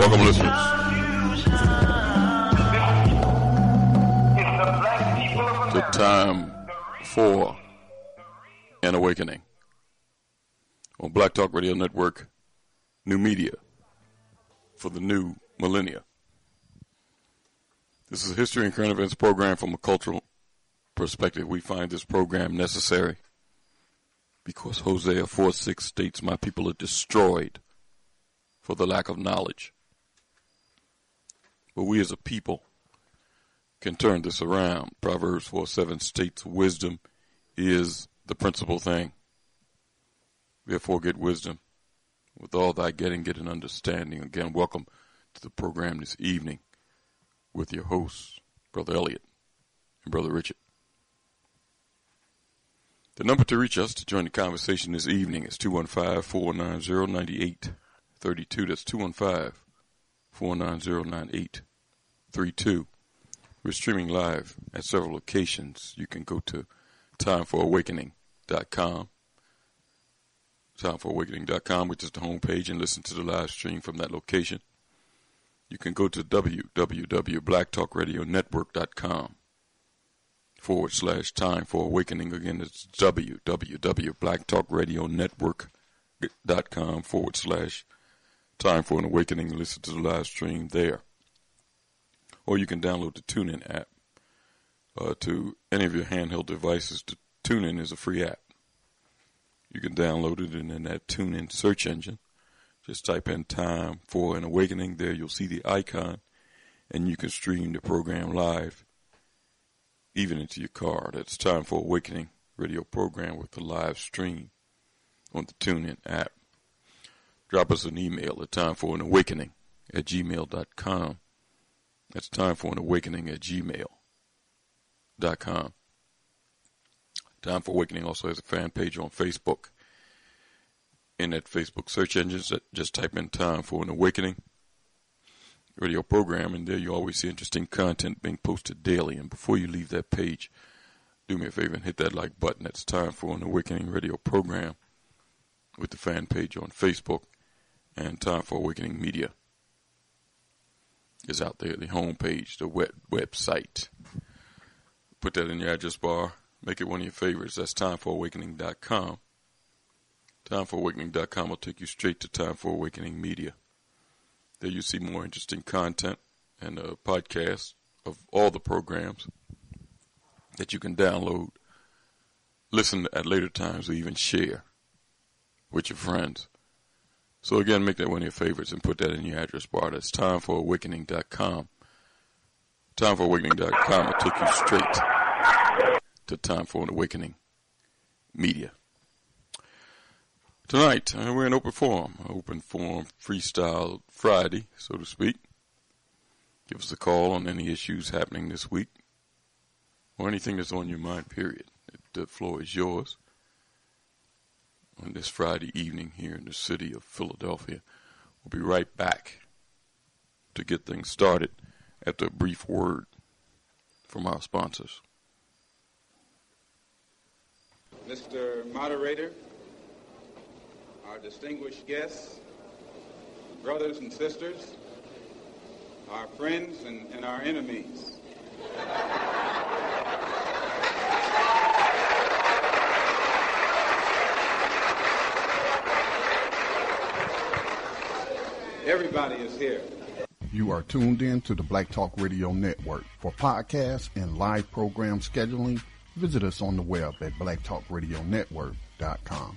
Welcome, listeners. To Time for an Awakening on Black Talk Radio Network, new media for the new millennia. This is a history and current events program from a cultural perspective. We find this program necessary because Hosea 4:6 states, "My people are destroyed for the lack of knowledge." But we as a people can turn this around. Proverbs 4:7 states, "Wisdom is the principal thing. Therefore get wisdom. With all thy getting, get an understanding." Again, welcome to the program this evening with your hosts, Brother Elliot and Brother Richard. The number to reach us to join the conversation this evening is 215-490-9832. That's 215-490-9832. We're streaming live at several locations. You can go to timefораwakening.com. Timefораwakening.com, which is the homepage, and listen to the live stream from that location. You can go to www.blacktalkradionetwork.com/Time for Awakening. Again, it's www.blacktalkradionetwork.com/Time for an Awakening. Listen to the live stream there. Or you can download the TuneIn app to any of your handheld devices. The TuneIn is a free app. You can download it, and in that TuneIn search engine, just type in Time for an Awakening. There you'll see the icon, and you can stream the program live, even into your car. That's Time for Awakening radio program with the live stream on the TuneIn app. Drop us an email at timeforanawakening@gmail.com. That's timeforanawakening@gmail.com. Time for Awakening also has a fan page on Facebook. In that Facebook search engine, just type in Time for an Awakening radio program, and there you always see interesting content being posted daily. And before you leave that page, do me a favor and hit that like button. That's Time for an Awakening radio program with the fan page on Facebook, and Time for Awakening Media is out there, the homepage, the website. Put that in your address bar. Make it one of your favorites. That's timefораwakening.com. Timefораwakening.com will take you straight to Time for Awakening Media. There you see more interesting content and podcasts of all the programs that you can download, listen at later times, or even share with your friends. So again, make that one of your favorites and put that in your address bar. That's timefораwakening.com. Timefораwakening.com will take you straight to Time for an Awakening Media. Tonight, we're in open forum freestyle Friday, so to speak. Give us a call on any issues happening this week or anything that's on your mind, period. The floor is yours on this Friday evening here in the city of Philadelphia. We'll be right back to get things started after a brief word from our sponsors. Mr. Moderator, our distinguished guests, brothers and sisters, our friends and our enemies. Everybody is here. You are tuned in to the Black Talk Radio Network. For podcasts and live program scheduling, visit us on the web at blacktalkradionetwork.com.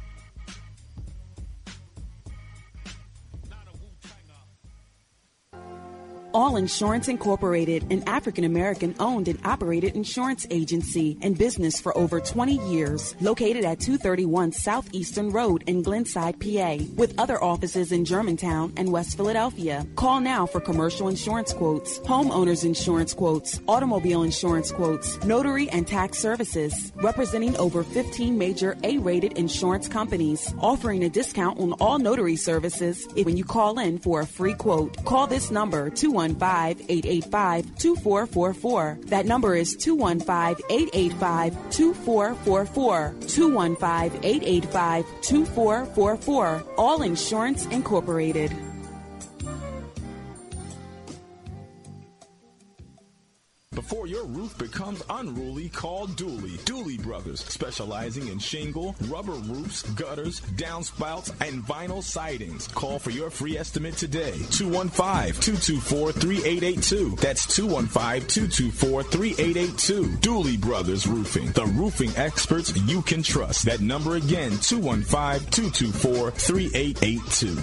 All Insurance Incorporated, an African-American owned and operated insurance agency in business for over 20 years, located at 231 Southeastern Road in Glenside, PA, with other offices in Germantown and West Philadelphia. Call now for commercial insurance quotes, homeowners insurance quotes, automobile insurance quotes, notary and tax services, representing over 15 major A-rated insurance companies, offering a discount on all notary services when you call in for a free quote. Call this number, 215-885-2444. That number is 215-885-2444. 215-885-2444. All Insurance Incorporated. Before your roof becomes unruly, call Dooley. Dooley Brothers, specializing in shingle, rubber roofs, gutters, downspouts, and vinyl sidings. Call for your free estimate today. 215-224-3882. That's 215-224-3882. Dooley Brothers Roofing, the roofing experts you can trust. That number again, 215-224-3882.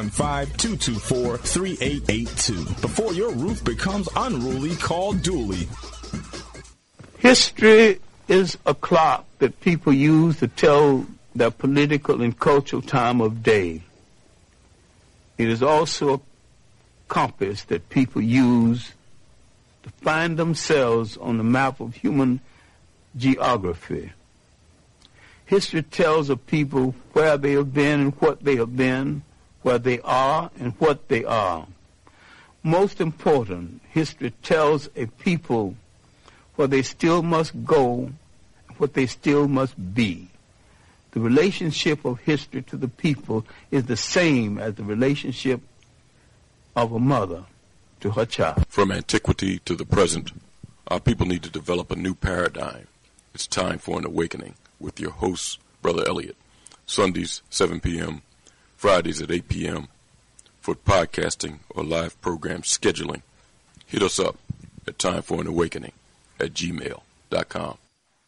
215-224-3882. Before your roof becomes unruly, call Dooley. History is a clock that people use to tell their political and cultural time of day. It is also a compass that people use to find themselves on the map of human geography. History tells of people where they have been and what they have been, where they are and what they are. Most important, history tells a people where they still must go, what they still must be. The relationship of history to the people is the same as the relationship of a mother to her child. From antiquity to the present, our people need to develop a new paradigm. It's time for an awakening with your host, Brother Elliot. Sundays, 7 p.m., Fridays at 8 p.m. For podcasting or live program scheduling, hit us up at timeforanawakening@gmail.com.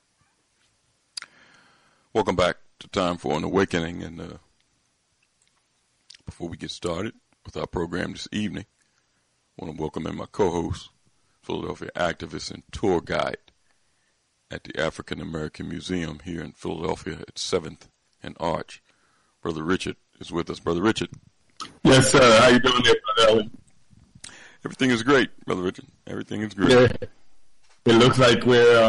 Welcome back to Time for an Awakening. And before we get started with our program this evening, I want to welcome in my co-host, Philadelphia activist and tour guide at the African American Museum here in Philadelphia at 7th and Arch. Brother Richard is with us. Brother Richard. Yes, sir. How you doing there, Brother Elliot? Everything is great, Brother Richard. Everything is great. Yeah. It looks like we're,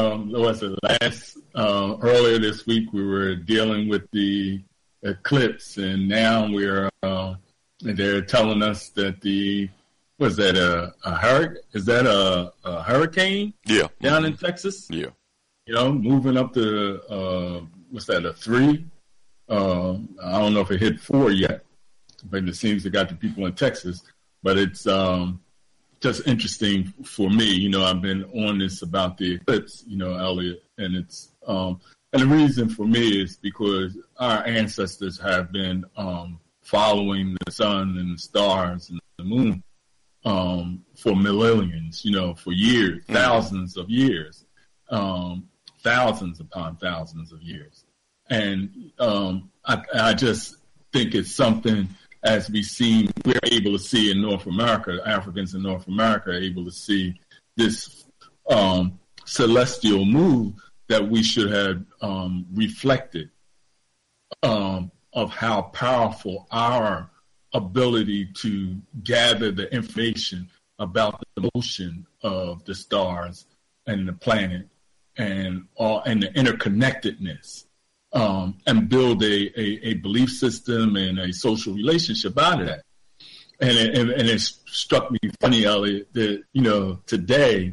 earlier this week we were dealing with the eclipse, and now they're telling us that a hurricane? Is that a hurricane? Yeah. Down in Texas? Yeah. You know, moving up to, a 3? I don't know if it hit 4 yet, but it seems it got the people in Texas. But it's just interesting for me. You know, I've been on this about the eclipse, Elliot, and it's and the reason for me is because our ancestors have been following the sun and the stars and the moon for millenniums, for years, thousands of years, thousands upon thousands of years. And I just think it's something, as we're able to see in North America, Africans in North America are able to see this celestial move that we should have reflected of how powerful our ability to gather the information about the motion of the stars and the planet and the interconnectedness. And build a belief system and a social relationship out of that. And it struck me funny, Elliot, that, today,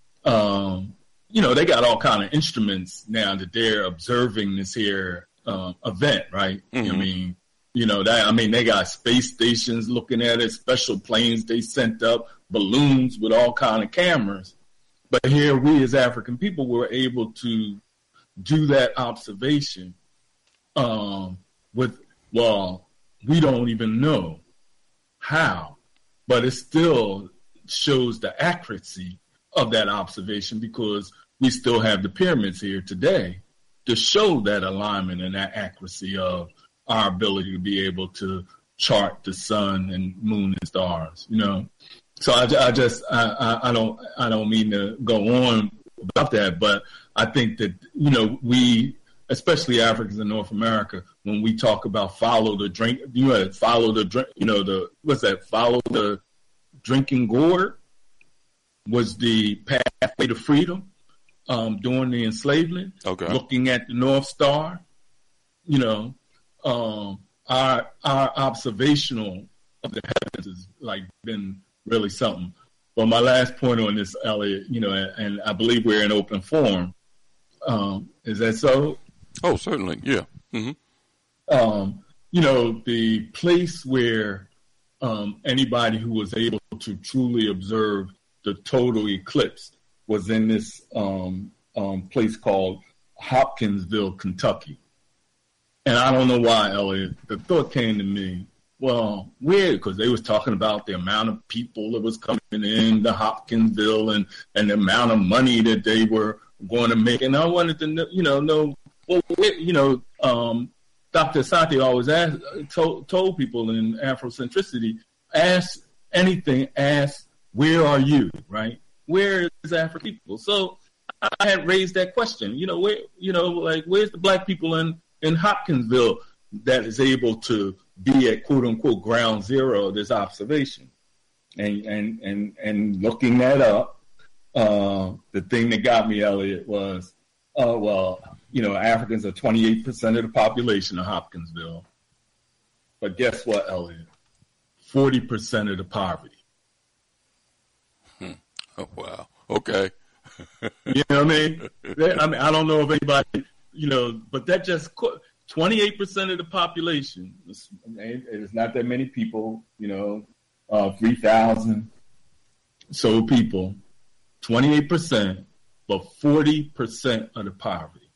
they got all kind of instruments now that they're observing this here event, right? Mm-hmm. They got space stations looking at it, special planes they sent up, balloons with all kind of cameras. But here we as African people were able to do that observation we don't even know how, but it still shows the accuracy of that observation because we still have the pyramids here today to show that alignment and that accuracy of our ability to be able to chart the sun and moon and stars, So I don't mean to go on about that, but I think that, we, especially Africans in North America, when we talk about follow the drinking gourd was the pathway to freedom during the enslavement. Okay. Looking at the North Star, our observational of the heavens has been really something. But my last point on this, Elliot, and I believe we're in open forum. Is that so? Oh, certainly, yeah. Mm-hmm. The place where anybody who was able to truly observe the total eclipse was in this place called Hopkinsville, Kentucky. And I don't know why, Elliot, the thought came to me, well, weird, because they was talking about the amount of people that was coming in to Hopkinsville and the amount of money that they were going to make. And I wanted to know, well, Dr. Asante always told people in Afrocentricity, ask anything, ask, where are you, right? Where is African people? So I had raised that question, where's the black people in Hopkinsville that is able to be at quote unquote ground zero of this observation? And looking that up, the thing that got me, Elliot, was, Africans are 28% of the population of Hopkinsville. But guess what, Elliot? 40% of the poverty. Oh, wow. Okay. You know what I mean? I don't know if anybody, but that just 28% of the population. It is not that many people, 3,000 so people, 28%, but 40% of the poverty.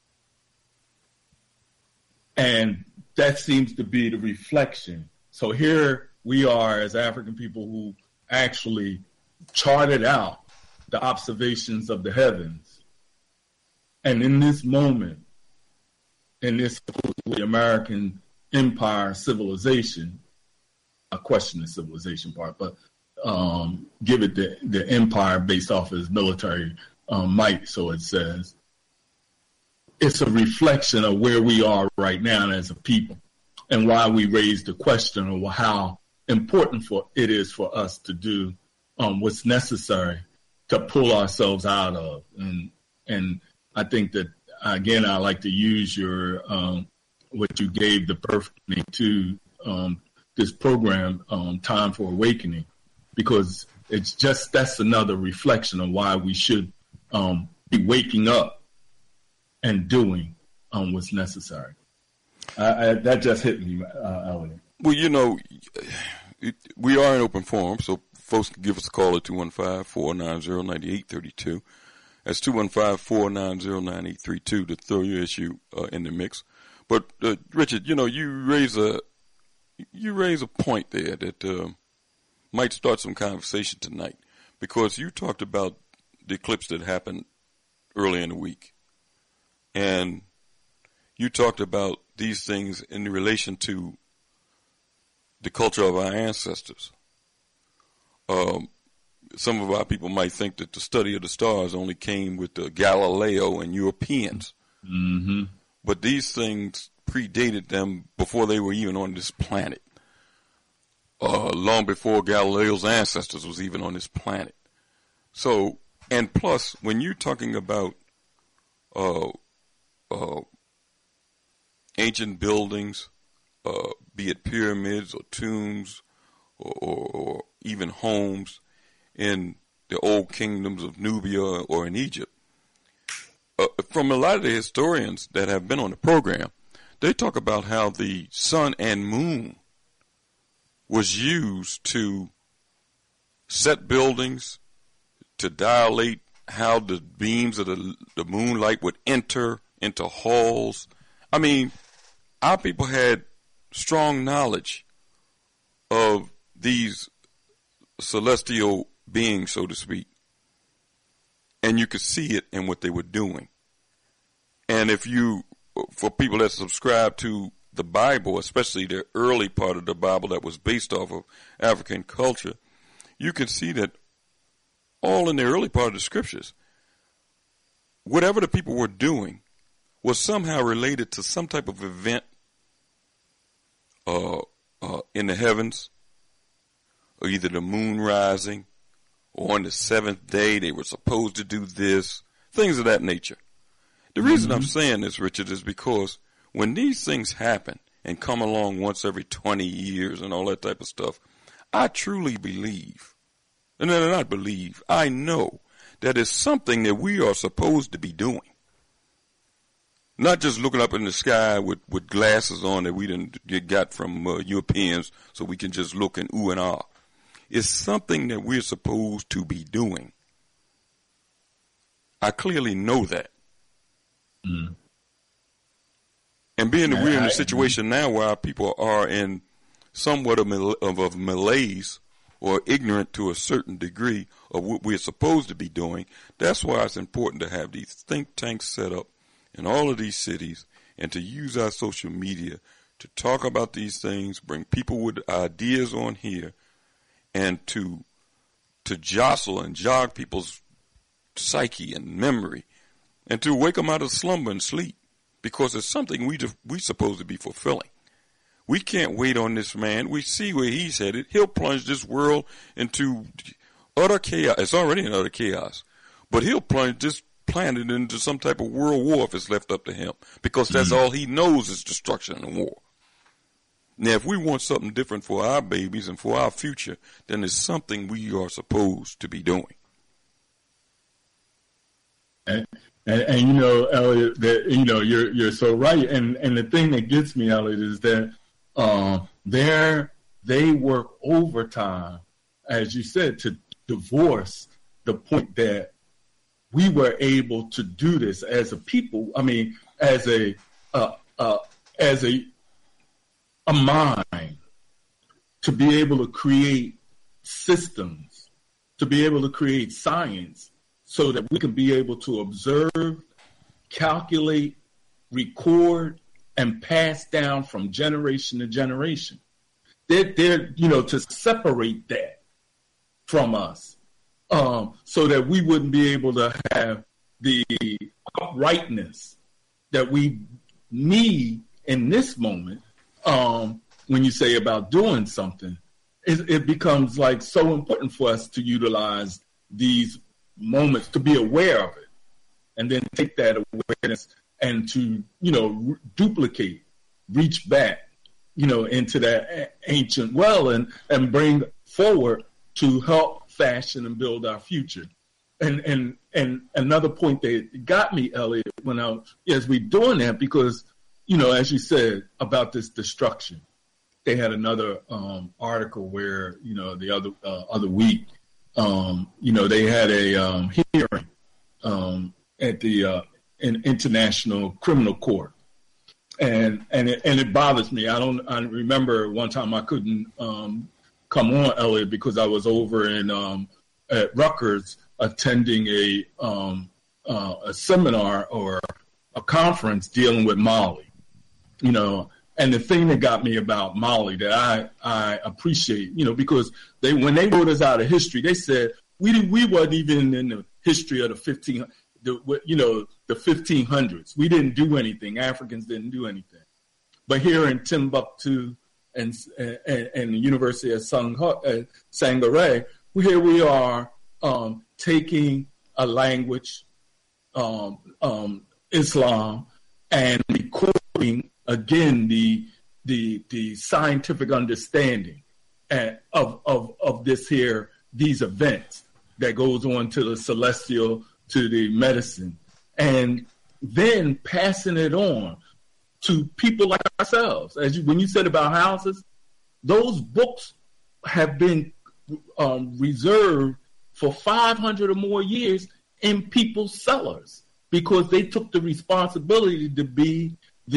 And that seems to be the reflection. So here we are as African people who actually charted out the observations of the heavens. And in this moment, in this supposedly American empire civilization, I question the civilization part, but give it the empire based off of its military might, so it says. It's a reflection of where we are right now as a people and why we raised the question of how important it is for us to do what's necessary to pull ourselves out of. And I think that, again, I like to use your what you gave the birth name to this program, Time for Awakening, because that's another reflection of why we should be waking up and doing what's necessary. That just hit me, Elliot. Well, we are an open forum, so folks can give us a call at 215-490-9832. That's 215-490-9832 to throw your issue in the mix. But Richard, you raise a point there that might start some conversation tonight, because you talked about the eclipse that happened early in the week, and you talked about these things in relation to the culture of our ancestors. Some of our people might think that the study of the stars only came with Galileo and Europeans. Mm-hmm. But these things predated them before they were even on this planet. Long before Galileo's ancestors was even on this planet. So, and plus, when you're talking about ancient buildings, be it pyramids or tombs or even homes in the old kingdoms of Nubia or in Egypt, from a lot of the historians that have been on the program, they talk about how the sun and moon was used to set buildings, to dilate how the beams of the moonlight would enter into halls. I mean, our people had strong knowledge of these celestial beings, so to speak. And you could see it in what they were doing. And for people that subscribe to the Bible, especially the early part of the Bible that was based off of African culture, you can see that all in the early part of the scriptures, whatever the people were doing was somehow related to some type of event in the heavens, or either the moon rising, or on the seventh day they were supposed to do this, things of that nature. The reason I'm saying this, Richard, is because when these things happen and come along once every 20 years and all that type of stuff, I truly believe, and not believe, I know that it's something that we are supposed to be doing. Not just looking up in the sky with glasses on that we didn't got from Europeans so we can just look and ooh and ah. It's something that we're supposed to be doing. I clearly know that. Mm. And being that we're in a situation now where our people are in somewhat of a malaise or ignorant to a certain degree of what we're supposed to be doing, that's why it's important to have these think tanks set up in all of these cities and to use our social media to talk about these things, bring people with ideas on here, and to jostle and jog people's psyche and memory, and to wake them out of slumber and sleep, because it's something we supposed to be fulfilling. We can't wait on this man. We see where he's headed. He'll plunge this world into utter chaos. It's already in utter chaos, but he'll plunge this planet into some type of world war if it's left up to him, because that's all he knows is destruction and war. Now, if we want something different for our babies and for our future, then it's something we are supposed to be doing. And you know, Elliot, that you're so right. And the thing that gets me, Elliot, is that they work overtime, as you said, to divorce the point that we were able to do this as a people. I mean, as a mind, to be able to create systems, to be able to create science, so that we can be able to observe, calculate, record, and pass down from generation to generation. They're to separate that from us, so that we wouldn't be able to have the uprightness that we need in this moment. When you say about doing something, it becomes like so important for us to utilize these moments, to be aware of it, and then take that awareness and to, duplicate, reach back, into that ancient well and bring forward to help fashion and build our future. And another point that got me, Elliot, as we doing that, because, as you said about this destruction, they had another article where, the other week, they had a hearing at the International Criminal Court, and it bothers me. I remember one time I couldn't come on, Elliot, because I was over in at Rutgers attending a seminar or a conference dealing with Mali. And the thing that got me about Mali that I appreciate, because when they wrote us out of history, they said we wasn't even in the history of the 1500s. We didn't do anything. Africans didn't do anything. But here in Timbuktu and the University of Sangaré, here we are taking a language, Islam, and recording again the scientific understanding of these events that goes on to the celestial, to the medicine, and then passing it on to people like ourselves. When you said about houses, those books have been reserved for 500 or more years in people's cellars, because they took the responsibility to be the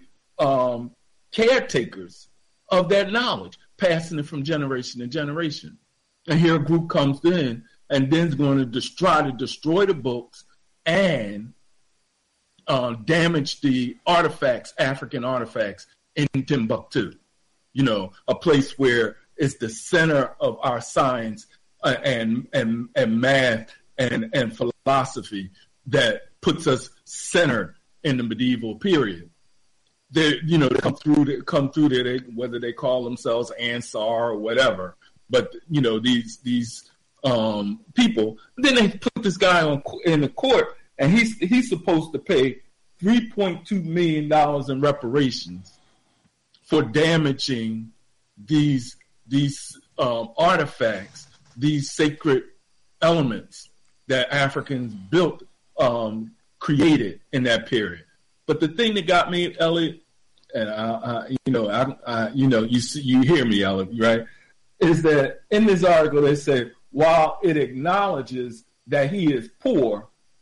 caretakers of that knowledge, passing it from generation to generation. And here a group comes in and then is going to try to destroy the books and damage the artifacts, African artifacts in Timbuktu. A place where it's the center of our science and math and philosophy that puts us centered in the medieval period. They come through there, whether they call themselves Ansar or whatever. But these people. Then they put this guy in the court, and he's supposed to pay $3.2 million in reparations for damaging these artifacts, these sacred elements that Africans built, created in that period. But the thing that got me, Elliot, and you hear me, Elliot, right? Is that in this article they say, while it acknowledges that he is poor,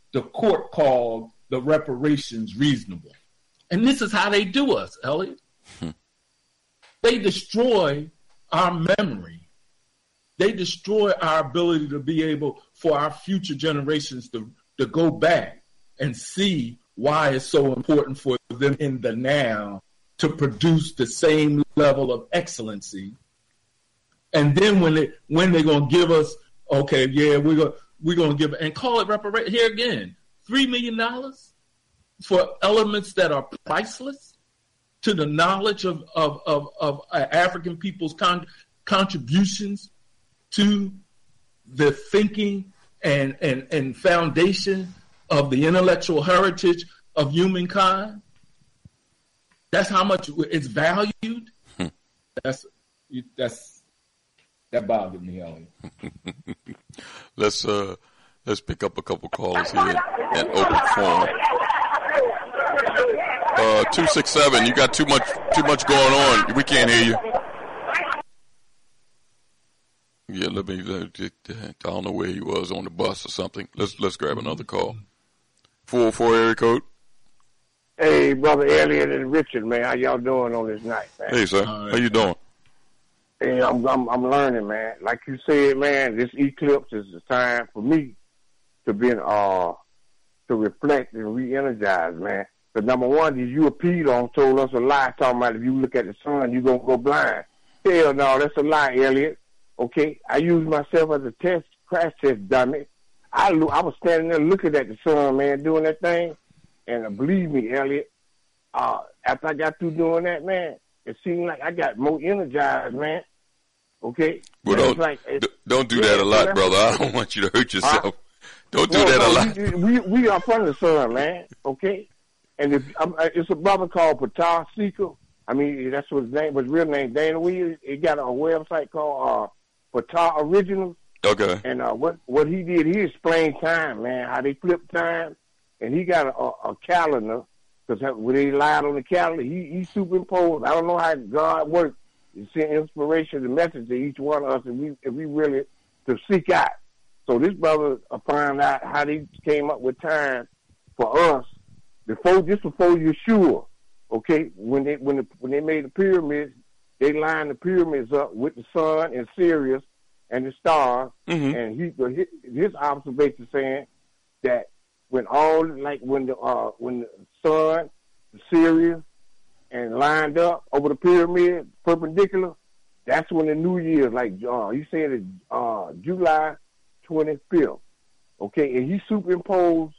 the court called the reparations reasonable. And this is how they do us, Elliot. They destroy our memory. They destroy our ability to be able, for our future generations to go back and see why it's so important for them in the now to produce the same level of excellency. And then when they're going to give us, okay, yeah, we're going to give, and call it reparation. Here again, $3 million for elements that are priceless to the knowledge of African people's contributions to the thinking and foundation of the intellectual heritage of humankind. That's how much it's valued. That bothered me, Elliot. Let's pick up a couple callers here and open forum. 267. You got too much going on. We can't hear you. Yeah, I don't know where he was, on the bus or something. Let's grab another call. 404 area code. Hey, brother Elliot and Richard, man, how y'all doing on this night, man? Hey, sir, how you doing? Hey, I'm learning, man. Like you said, man, this eclipse is the time for me to be to reflect and re-energize, man. But number one, these Europeans told us a lie, talking about if you look at the sun, you're gonna go blind. Hell no, that's a lie, Elliot. Okay, I used myself as a crash test dummy. I was standing there looking at the sun, man, doing that thing. And believe me, Elliot, after I got through doing that, man, it seemed like I got more energized, man. Okay? Well, don't do that a lot, brother. I don't want you to hurt yourself. Don't do that a lot. We are from the sun, man. Okay? And it's a brother called Patar Seeker. I mean, that's what his name, his real name, Dana Williams. He got a website called Patar Originals. Okay. And what he did, he explained time, man, how they flip time. And he got a calendar, because when they lied on the calendar, he superimposed. I don't know how God works. He sent inspiration and message to each one of us if we really to seek out. So this brother found out how they came up with time for us before Yeshua. Okay, when they made the pyramids, they lined the pyramids up with the sun and Sirius and the stars. Mm-hmm. And his observation saying that when the sun, the Sirius, and lined up over the pyramid, perpendicular, that's when the New Year's, like he said it, July 25th. Okay, and he superimposed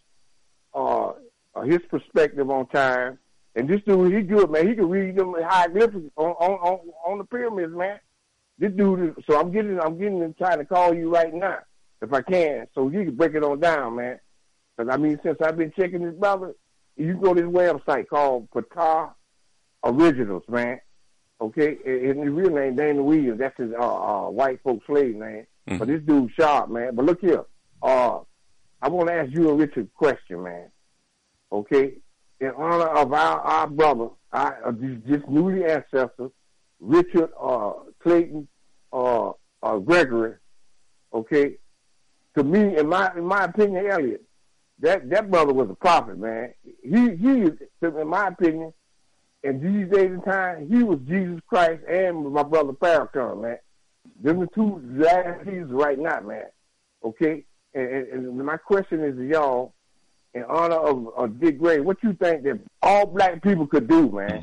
his perspective on time. And this dude, he good, man. He can read them hieroglyphics on the pyramids, man. This dude, so I'm getting him trying to call you right now, if I can, so you can break it on down, man. Because, I mean, since I've been checking this brother, you go to this website called Patar Originals, man. Okay? His real name, Dana Williams. That's his white folk slave name. Mm-hmm. But this dude's sharp, man. But look here. I want to ask you and Richard a question, man. Okay? In honor of our brother, this newly ancestor, Richard Clayton Gregory, okay? To me, in my opinion, Elliot, that brother was a prophet, man. He, in my opinion, in these days and time, he was Jesus Christ and my brother Farrakhan, man. Them the two last Jesus right now, man. Okay? And my question is to y'all, in honor of Dick Gray, what you think that all black people could do, man?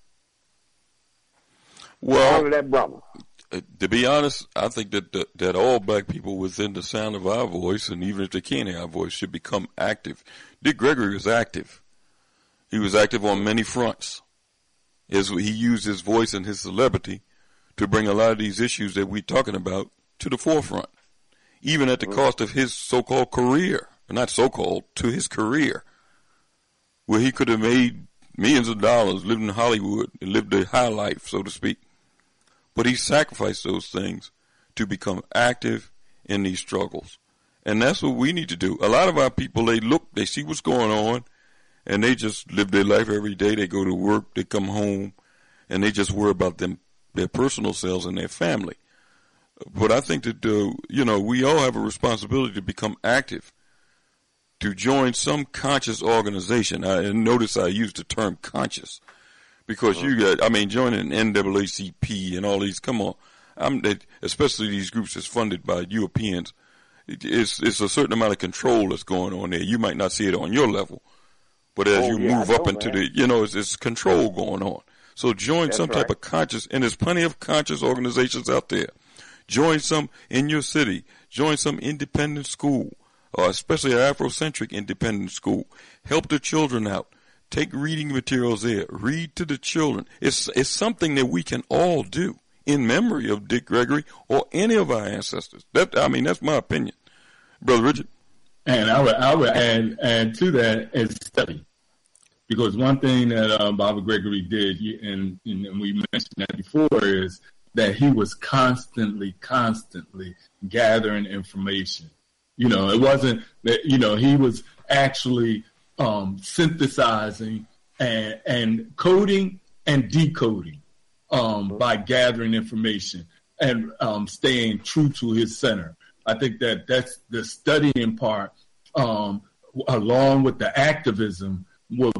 Well, honor that brother. To be honest, I think that all black people within the sound of our voice, and even if they can't hear our voice, should become active. Dick Gregory was active. He was active on many fronts. He used his voice and his celebrity to bring a lot of these issues that we're talking about to the forefront, even at the cost of his so-called career. Not so-called, to his career, where he could have made millions of dollars, lived in Hollywood, and lived a high life, so to speak. But he sacrificed those things to become active in these struggles. And that's what we need to do. A lot of our people, they see what's going on, and they just live their life every day. They go to work, they come home, and they just worry about their personal selves and their family. But I think that, we all have a responsibility to become active. to join some conscious organization. And notice I used the term conscious because you got, I mean, joining NAACP and all these, come on, especially these groups that's funded by Europeans, it's a certain amount of control that's going on there. You might not see it on your level, but as you move up into it's control going on. So join some type of conscious, and there's plenty of conscious organizations out there. Join some in your city. Join some independent school, especially an Afrocentric independent school. Help the children out. Take reading materials there. Read to the children. It's something that we can all do in memory of Dick Gregory or any of our ancestors. That's my opinion. Brother Richard? And I would add to that is study. Because one thing that Baba Gregory did, and we mentioned that before, is that he was constantly gathering information. It wasn't that, he was actually synthesizing and coding and decoding by gathering information and staying true to his center. I think that's the studying part, along with the activism, will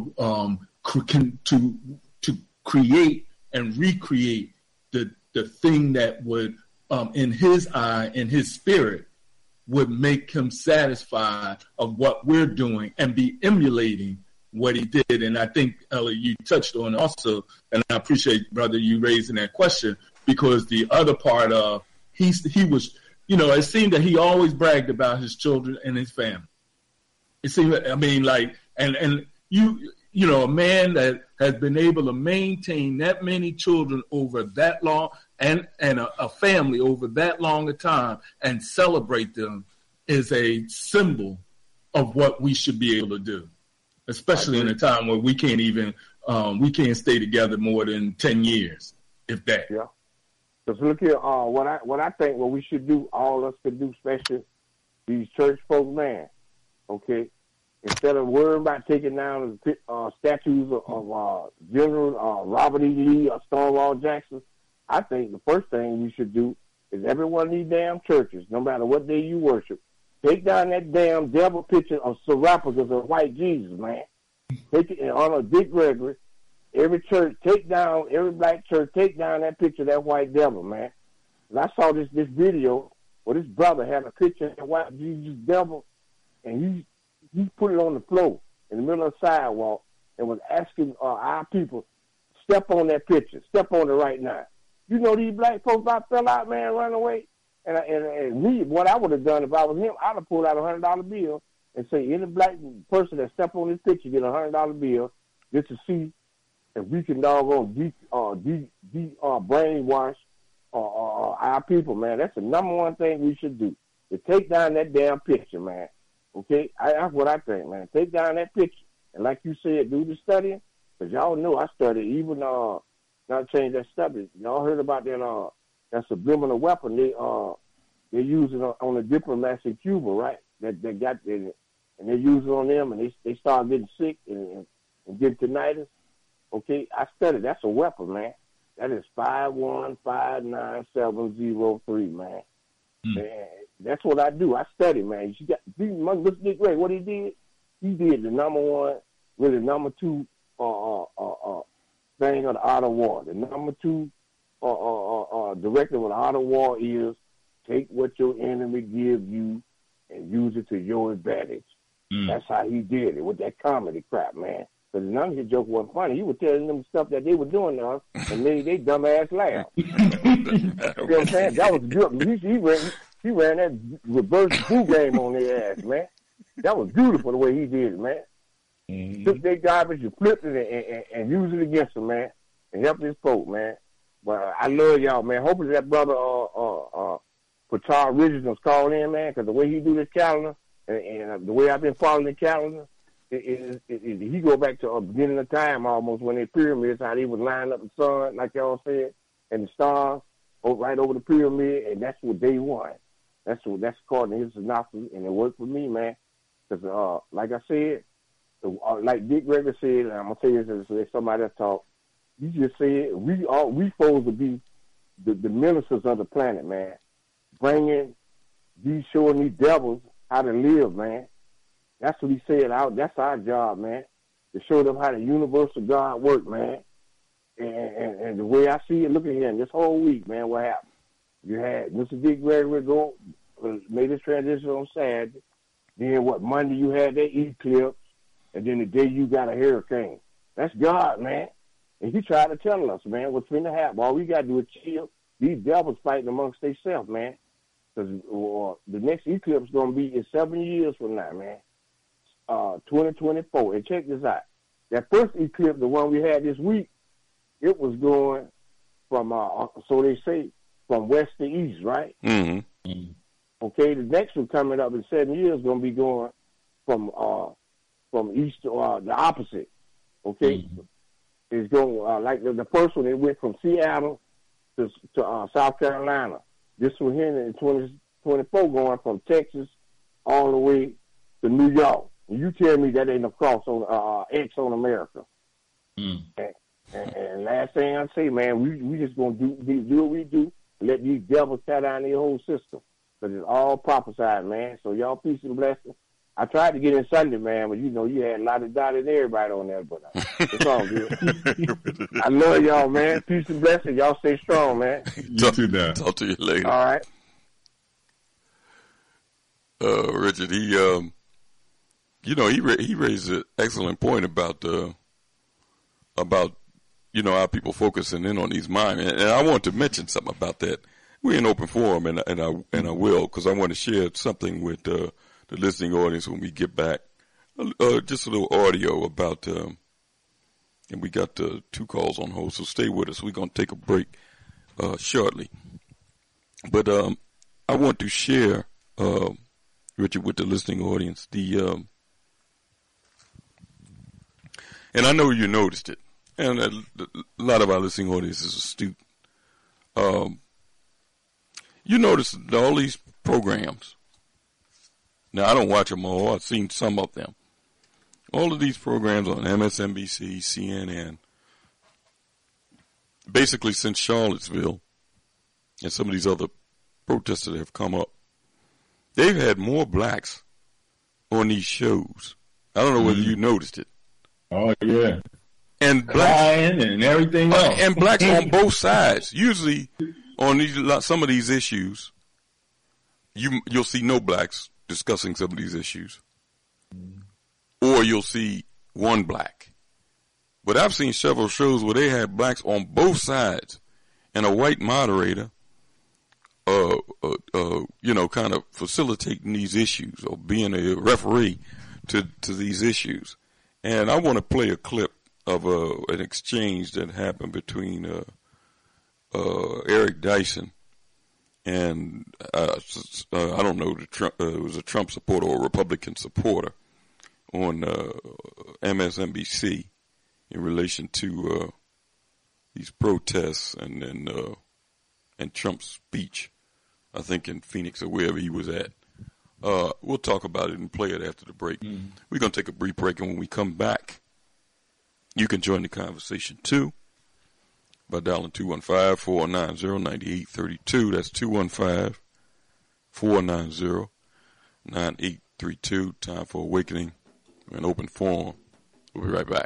to create and recreate the thing that would, in his eye, in his spirit, would make him satisfied of what we're doing and be emulating what he did. And I think, Ellie, you touched on also, and I appreciate, brother, you raising that question, because the other part of he was, it seemed that he always bragged about his children and his family. It seemed, and a man that has been able to maintain that many children over that long and a family over that long a time and celebrate them is a symbol of what we should be able to do, especially in a time where we can't even, we can't stay together more than 10 years, if that. Yeah. Because look here, what I think what we should do, all of us could do, especially these church folk, man, okay? Instead of worrying about taking down the statues of General Robert E. Lee or Stonewall Jackson, I think the first thing we should do is every one of these damn churches, no matter what day you worship, take down that damn devil picture of sarcophagus of white Jesus, man. Take it in honor of Dick Gregory. Every church, every black church, take down that picture of that white devil, man. And I saw this video where this brother had a picture of that white Jesus devil, and he put it on the floor in the middle of the sidewalk and was asking our people, step on that picture, step on it right now. These black folks about fell out, man, run away. And me, what I would have done if I was him, I'd have pulled out $100 bill and say, any black person that step on this picture get a $100 bill just to see if we can doggone brainwash our people, man. That's the number one thing we should do, to take down that damn picture, man. Okay? That's what I think, man. Take down that picture. And like you said, do the studying, because y'all know I studied, even not change that study. Y'all heard about that subliminal weapon they're using on the diplomats in Cuba, right? That got and they use it on them, and they start getting sick and get tinnitus. Okay, I studied. That's a weapon, man. That is 5159703, man. Man, that's what I do. I study, man. You got look Dick Gregory. What he did the number one, really number two thing of the art of war. The number two directive of the art of war is take what your enemy gives you and use it to your advantage. That's how he did it with that comedy crap, man. Because none of his joke wasn't funny. He was telling them stuff that they were doing to us, and they dumb ass laugh. You know what I'm saying? That was good. He ran that reverse blue game on their ass, man. That was beautiful the way he did it, man. Took their garbage and flipped it and used it against them, man, and helped his folk, man. But I love y'all, man. Hopefully that brother Patar Originals called in, man, because the way he do this calendar and the way I've been following the calendar, he go back to the beginning of time almost, when the pyramids, how they would line up the sun, like y'all said, and the stars right over the pyramid, and that's what day one. That's according to his synopsis, and it worked for me, man. Because like I said, like Dick Gregory said, and I'm gonna say this as somebody else talk. You just said we supposed to be the ministers of the planet, man, showing these devils how to live, man. That's what he said. That's our job, man, to show them how the universal God works, man. And the way I see it, look at him, this whole week, man, what happened? You had Mr. Dick Gregory made his transition on Saturday. Then Monday you had that eclipse. And then the day you got a hurricane. That's God, man. And he tried to tell us, man, what's going to happen. All we got to do is chill. These devils fighting amongst themselves, man. Because the next eclipse is going to be in 7 years from now, man. 2024. And check this out. That first eclipse, the one we had this week, it was going from, so they say, from west to east, right? Mm-hmm. Okay, the next one coming up in 7 years is going to be going from east to the opposite. Okay, mm-hmm. It's going like the first one. It went from Seattle to South Carolina. This one here in 2024 going from Texas all the way to New York. And you tell me that ain't a cross on X on America. Mm. And last thing I say, man, we just gonna do what we do and let these devils tear down their whole system, because it's all prophesied, man. So y'all peace and blessings. I tried to get in Sunday, man, but you had a lot of dotted everybody on there, but it's all good. I love y'all, man. Peace and blessings. Y'all stay strong, man. You too, Dan. Talk to you later. All right. Richard, he raised an excellent point about our people focusing in on these minds, and I want to mention something about that. We're in open forum, and I will, because I want to share something with the listening audience when we get back. Just a little audio about, and we got 2 calls on hold, so stay with us. We're going to take a break shortly. But I want to share, Richard, with the listening audience, and I know you noticed it, and a lot of our listening audience is astute. You notice all these programs. Now, I don't watch them all. I've seen some of them. All of these programs on MSNBC, CNN, basically since Charlottesville and some of these other protests that have come up, they've had more blacks on these shows. I don't know whether you noticed it. Oh, yeah. And crying and everything else. And blacks on both sides. Usually on some of these issues, you'll see no blacks discussing some of these issues. Or you'll see one black. But I've seen several shows where they had blacks on both sides and a white moderator, kind of facilitating these issues or being a referee to these issues. And I want to play a clip of an exchange that happened between Eric Dyson and I don't know, it was a Trump supporter or a Republican supporter on MSNBC in relation to these protests and Trump's speech, I think in Phoenix or wherever he was at. We'll talk about it and play it after the break. Mm-hmm. We're going to take a brief break, and when we come back, you can join the conversation too by dialing 215-490-9832. That's 215-490-9832. Time for Awakening. We're in open forum. We'll be right back.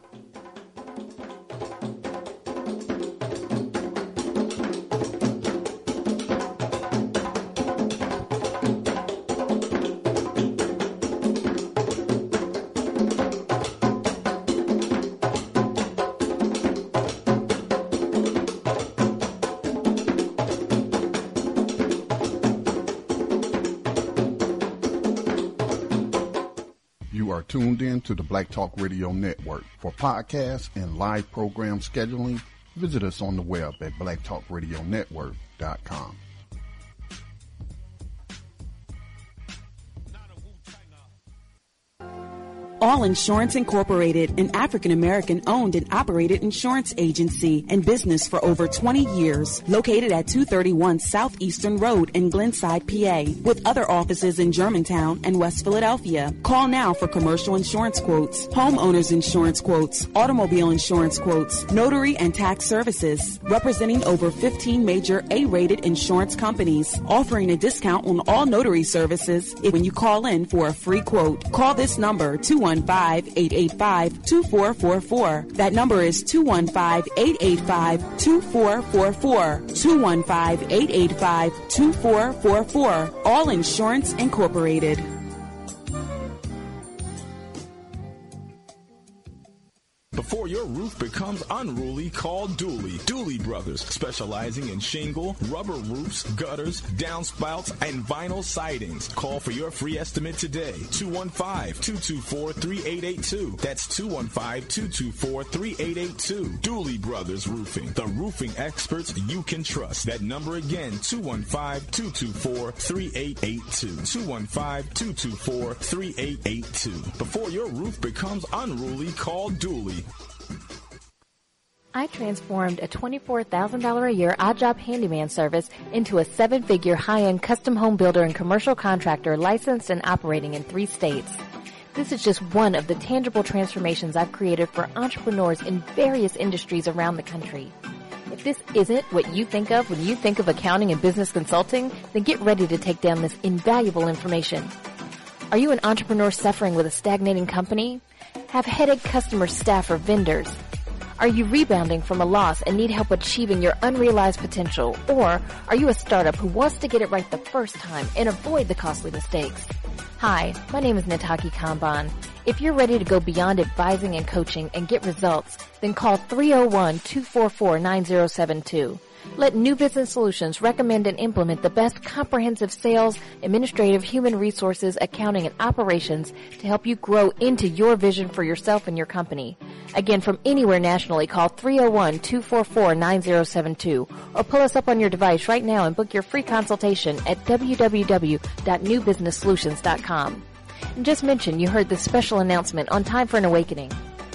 Tuned in to the Black Talk Radio Network. For podcasts and live program scheduling, visit us on the web at blacktalkradionetwork.com. All Insurance Incorporated, an African-American owned and operated insurance agency in business for over 20 years. Located at 231 Southeastern Road in Glenside, PA, with other offices in Germantown and West Philadelphia. Call now for commercial insurance quotes, homeowners insurance quotes, automobile insurance quotes, notary and tax services. Representing over 15 major A-rated insurance companies, offering a discount on all notary services when you call in for a free quote. Call this number, 215-885-2444. That number is 215-885-2444. 215-885-2444. All Insurance Incorporated. Before your roof becomes unruly, call Dooley. Dooley Brothers, specializing in shingle, rubber roofs, gutters, downspouts, and vinyl sidings. Call for your free estimate today. 215-224-3882. That's 215-224-3882. Dooley Brothers Roofing, the roofing experts you can trust. That number again, 215-224-3882. 215-224-3882. Before your roof becomes unruly, call Dooley. I transformed a $24,000 a year odd job handyman service into a 7-figure high-end custom home builder and commercial contractor licensed and operating in 3 states. This is just one of the tangible transformations I've created for entrepreneurs in various industries around the country. If this isn't what you think of when you think of accounting and business consulting, then get ready to take down this invaluable information. Are you an entrepreneur suffering with a stagnating company? Have headache customers, staff, or vendors? Are you rebounding from a loss and need help achieving your unrealized potential? Or are you a startup who wants to get it right the first time and avoid the costly mistakes? Hi, my name is Nataki Kanban. If you're ready to go beyond advising and coaching and get results, then call 301-244-9072. Let New Business Solutions recommend and implement the best comprehensive sales, administrative, human resources, accounting, and operations to help you grow into your vision for yourself and your company. Again, from anywhere nationally, call 301-244-9072 or pull us up on your device right now and book your free consultation at www.newbusinesssolutions.com. And just mention you heard this special announcement on Time for an Awakening.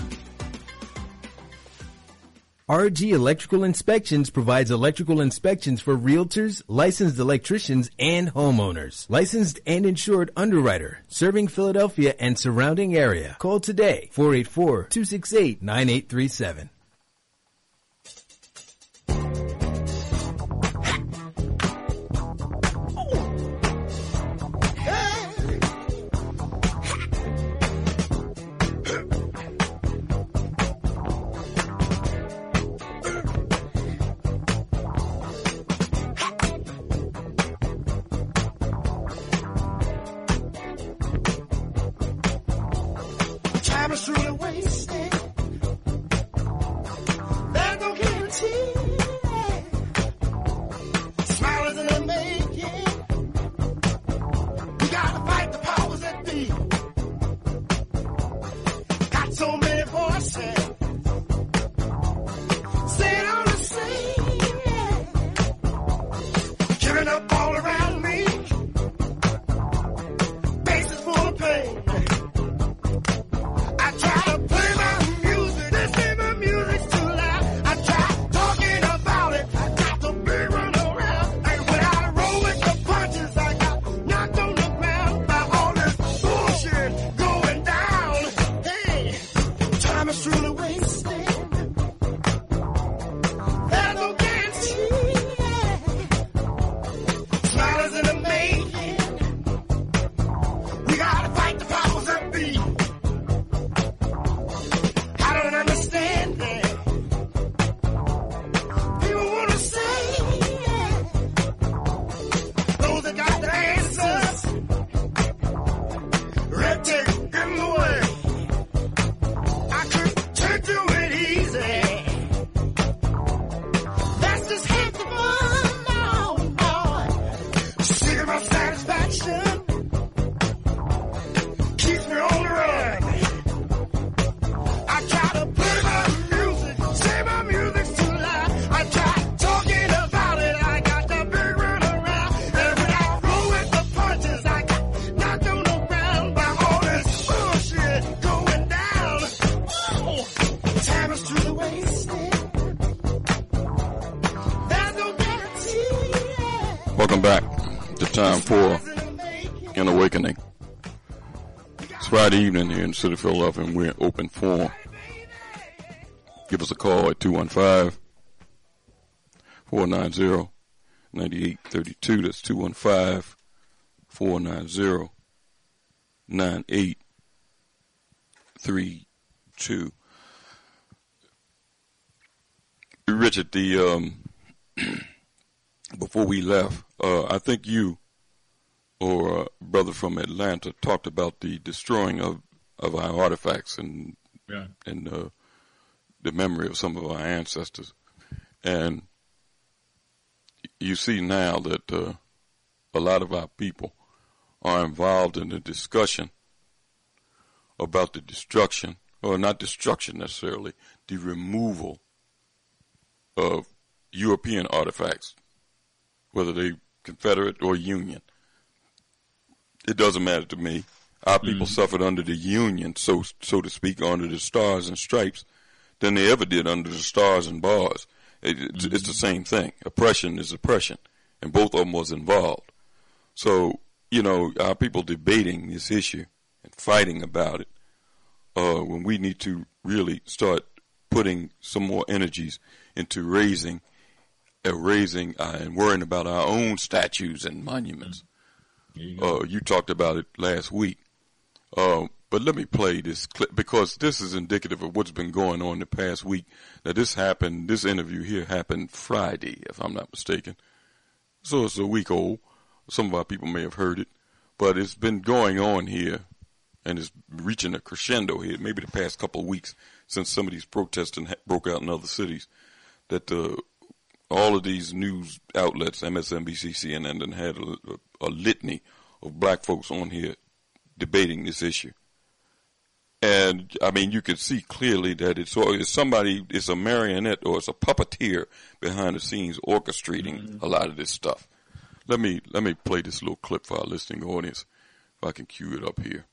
RG Electrical Inspections provides electrical inspections for realtors, licensed electricians, and homeowners. Licensed and insured underwriter, serving Philadelphia and surrounding area. Call today, 484-268-9837. Welcome back to Time for an Awakening. It's Friday evening here in the city of Philadelphia, and we're in open forum. Give us a call at 215-490-9832. That's 215-490-9832. Richard, before we left, I think you or a brother from Atlanta talked about the destroying of our artifacts and the memory of some of our ancestors. And you see now that a lot of our people are involved in the discussion about the destruction, or not destruction necessarily, the removal of European artifacts, whether they Confederate or Union. It doesn't matter to me. Our people suffered under the Union, so to speak, under the stars and stripes, than they ever did under the stars and bars. It's the same thing. Oppression is oppression, and both of them was involved. So, our people debating this issue and fighting about it, when we need to really start putting some more energies into raising and worrying about our own statues and monuments. You talked about it last week. But let me play this clip, because this is indicative of what's been going on the past week. Now, this interview here happened Friday, if I'm not mistaken. So it's a week old. Some of our people may have heard it. But it's been going on here, and it's reaching a crescendo here, maybe the past couple of weeks, since some of these protests broke out in other cities, that all of these news outlets, MSNBC, CNN, and had a litany of black folks on here debating this issue. And, I mean, you can see clearly that it's a marionette or it's a puppeteer behind the scenes orchestrating a lot of this stuff. Let me play this little clip for our listening audience, if I can cue it up here.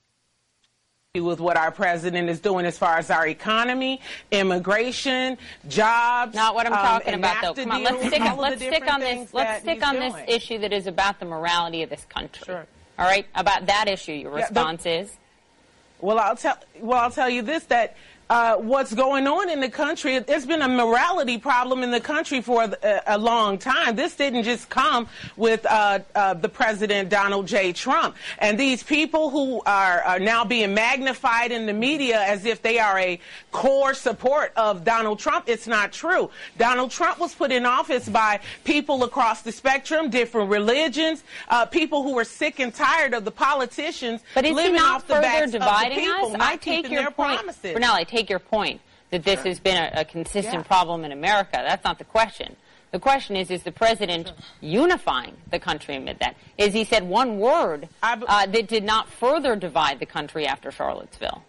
With what our president is doing as far as our economy, immigration, jobs. Not what I'm talking about, though. Come on, let's stick on this issue that is about the morality of this country. Sure. All right, about that issue, your response is? Well, I'll tell you this, that what's going on in the country, there's been a morality problem in the country for a long time. This didn't just come with the President Donald J. Trump. And these people who are now being magnified in the media as if they are a core support of Donald Trump, it's not true. Donald Trump was put in office by people across the spectrum, different religions, people who were sick and tired of the politicians living off the backs of the people, not keeping their promises. Brunel, I take your point that this has been a consistent problem in America. That's not the question. The question is the president unifying the country amid that? Is he said one word that did not further divide the country after Charlottesville?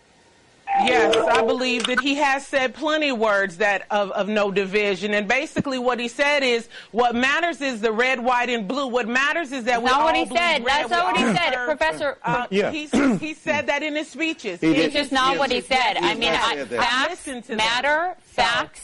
Yes, I believe that he has said plenty of words that of no division. And basically what he said is, what matters is the red, white, and blue. What matters is that we all bleed red. That's not what he said, Professor. He said that in his speeches. It's just not what he said. I mean, facts matter. Facts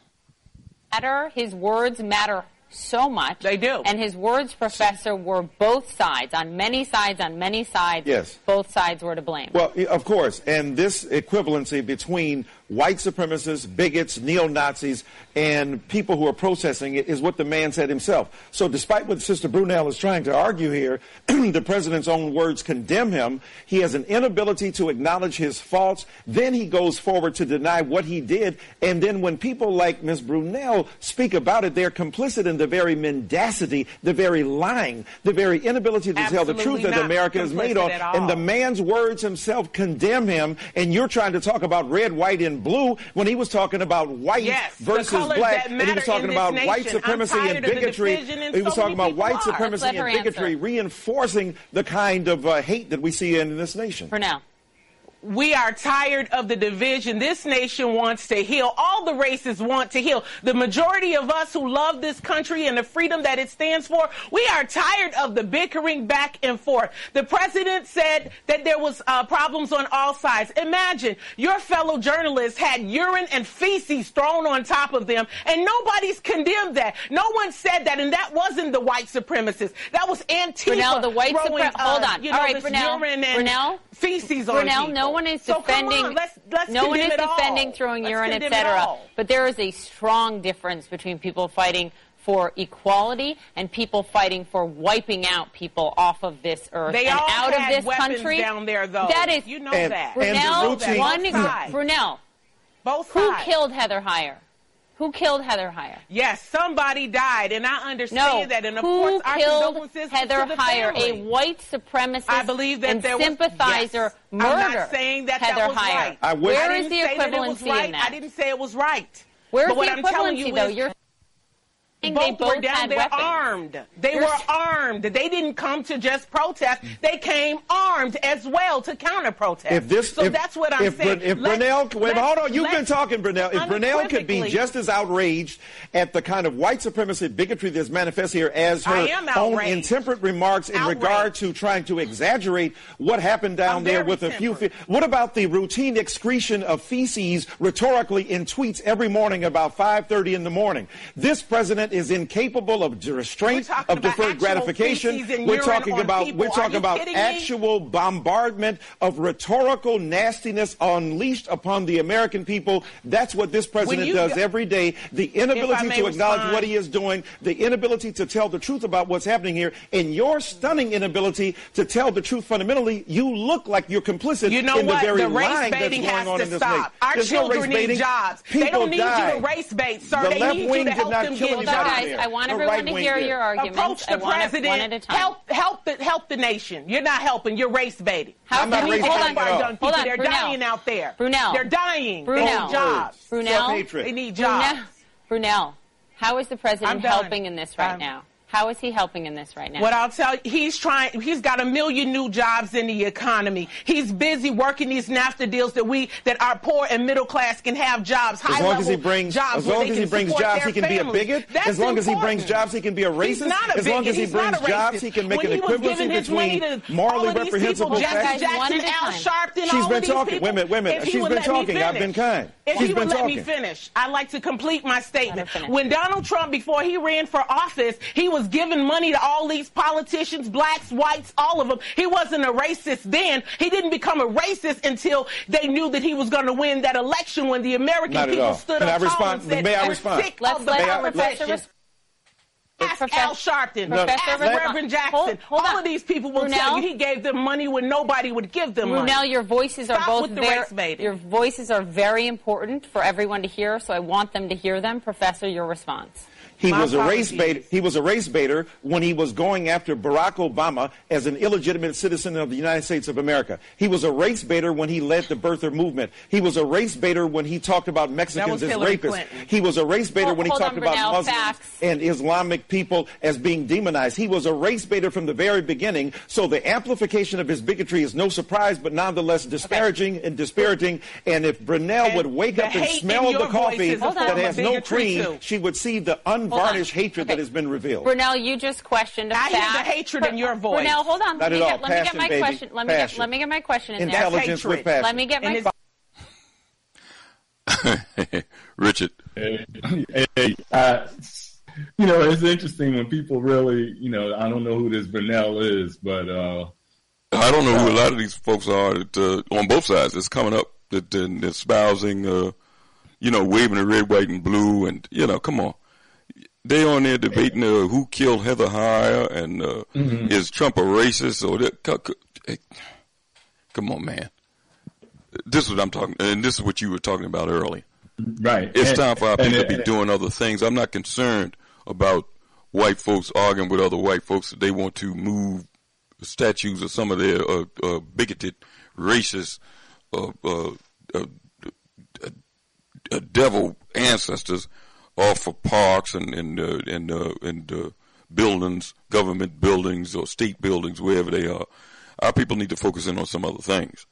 matter. His words matter so much. They do. And his words, Professor, were both sides. On many sides, yes. Both sides were to blame. Well, of course. And this equivalency between white supremacists, bigots, neo-Nazis, and people who are protesting it is what the man said himself. So despite what Sister Brunel is trying to argue here, the president's own words condemn him. He has an inability to acknowledge his faults. Then he goes forward to deny what he did. And then when people like Ms. Brunel speak about it, they're complicit in the very mendacity, the very lying, the very inability to tell the truth that America is made on. And the man's words himself condemn him. And you're trying to talk about red, white, and blue when he was talking about white versus black, and he was talking about white supremacy and bigotry. He was talking about white supremacy and bigotry, reinforcing the kind of hate that we see in this nation. For now. We are tired of the division. This nation wants to heal. All the races want to heal. The majority of us who love this country and the freedom that it stands for, we are tired of the bickering back and forth. The president said that there was problems on all sides. Imagine your fellow journalists had urine and feces thrown on top of them, and nobody's condemned that. No one said that, and that wasn't the white supremacists. That was Antifa. Brunel, the white supremacists. Hold on. All right, Brunel. Feces on Brunel, people. no one is defending. No one is defending throwing urine, etc. But there is a strong difference between people fighting for equality and people fighting for wiping out people off of this earth and out of this country. Down there, though. That is, you know that. Brunel, both who killed Heather Heyer? Who killed Heather Heyer? Yes, somebody died, and I understand that. And of course, our condolences Heather to the Heyer, family. A white supremacist I believe that and there sympathizer was, murder. I'm not saying that Heather that was Heyer. right. Where is the equivalency in that? I didn't say it was right. Where's but what the I'm telling equivalency, you though? is You're both were down there armed. They were armed. They didn't come to just protest. They came armed as well to counter-protest. That's what I'm saying. If Brunel, hold on, you've been talking, Brunel. If Brunel could be just as outraged at the kind of white supremacy bigotry that's manifest here as her own intemperate remarks in regard to trying to exaggerate what happened down there with a few. What about the routine excretion of feces rhetorically in tweets every morning about 5:30 in the morning? This president is incapable of restraint, of deferred gratification. We're talking about actual bombardment of rhetorical nastiness unleashed upon the American people. That's what this president does every day. The inability to acknowledge what he is doing, the inability to tell the truth about what's happening here, and your stunning inability to tell the truth fundamentally, you look like you're complicit in the very lying that's going on in this nation. Our children need jobs. They don't need you to race bait, sir. They need you to help them get jobs. Guys, I want everyone to hear your arguments. Approach the president. One at a time. Help the nation. You're not helping. You're race baiting. I'm not race baiting at all. They're dying out there. Brunel. They're dying. Brunel. They need jobs. Brunel. They need jobs. Brunel, how is the president helping in this right now? How is he helping in this right now? What I'll tell you, he's got 1 million new jobs in the economy. He's busy working these NAFTA deals that our poor and middle class can have jobs. As long as he brings jobs, he can be a bigot. As long as he brings jobs, he can be a racist. As long as he brings jobs, he can make an equivalency between morally reprehensible facts. Al Sharpton, she's been talking. Wait a minute. She's been talking. I've been kind. If he would let me finish, I'd like to complete my statement. When Donald Trump, before he ran for office, he was giving money to all these politicians, blacks, whites, all of them. He wasn't a racist then. He didn't become a racist until they knew that he was going to win that election when the American people stood up tall and said, may I respond? Sick of the politicians. Ask Al Sharpton, ask Reverend Jackson. All of these people will tell you he gave them money when nobody would give them money. Brunel, your voices are your voices are very important for everyone to hear, so I want them to hear them. Professor, your response. He was a race baiter when he was going after Barack Obama as an illegitimate citizen of the United States of America. He was a race baiter when he led the birther movement. He was a race baiter when he talked about Mexicans as rapists. Clinton. He was a race baiter when he talked about Muslims and Islamic people as being demonized. He was a race baiter from the very beginning. So the amplification of his bigotry is no surprise, but nonetheless disparaging and dispiriting. And if Brunel would wake up and smell the coffee that has no cream, she would see the unvarnished hatred that has been revealed. Brunel, you just questioned a fact. I hear the hatred in your voice. Brunel, hold on. Not at all. Let me get my question. Let me get my question in there. Intelligence with passion. Let me get my. Richard. Hey, it's interesting when people really, I don't know who this Brunel is, but I don't know who a lot of these folks are that, on both sides. It's coming up that they're espousing, waving the red, white, and blue, and come on. They on there debating who killed Heather Heyer and is Trump a racist or that. Come on, man. This is what I'm talking, and this is what you were talking about earlier. Right. It's time for our people to be doing other things. I'm not concerned about white folks arguing with other white folks that they want to move statues of some of their bigoted, racist, devil ancestors off of parks and buildings, government buildings or state buildings, wherever they are. Our people need to focus in on some other things.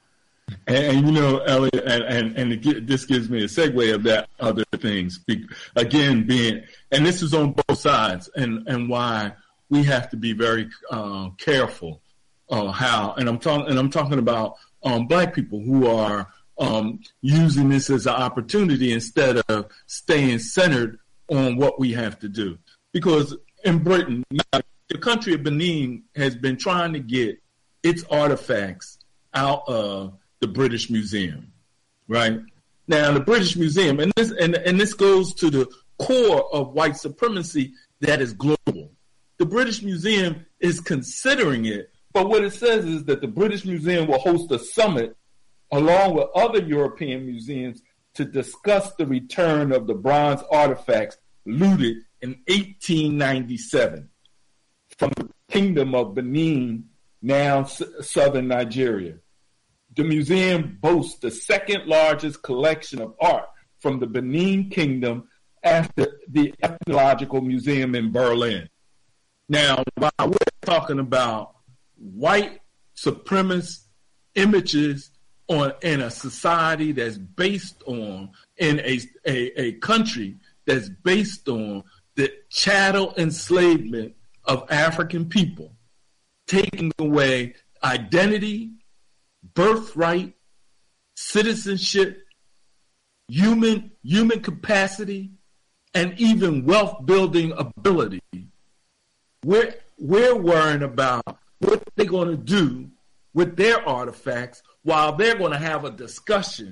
And you know, Elliot, and this gives me a segue of that other things. Again, and this is on both sides, and why we have to be very careful how. And I'm talking about black people who are using this as an opportunity instead of staying centered on what we have to do. Because in Britain, the country of Benin has been trying to get its artifacts out of the British Museum, right? Now, the British Museum, and this goes to the core of white supremacy that is global. The British Museum is considering it, but what it says is that the British Museum will host a summit along with other European museums to discuss the return of the bronze artifacts looted in 1897 from the Kingdom of Benin, now southern Nigeria. The museum boasts the second largest collection of art from the Benin Kingdom after the Ethnological Museum in Berlin. Now, while we're talking about white supremacist images in a society that's based on, in a country that's based on the chattel enslavement of African people, taking away identity, birthright, citizenship, human capacity, and even wealth building ability. We're worrying about what they're going to do with their artifacts while they're going to have a discussion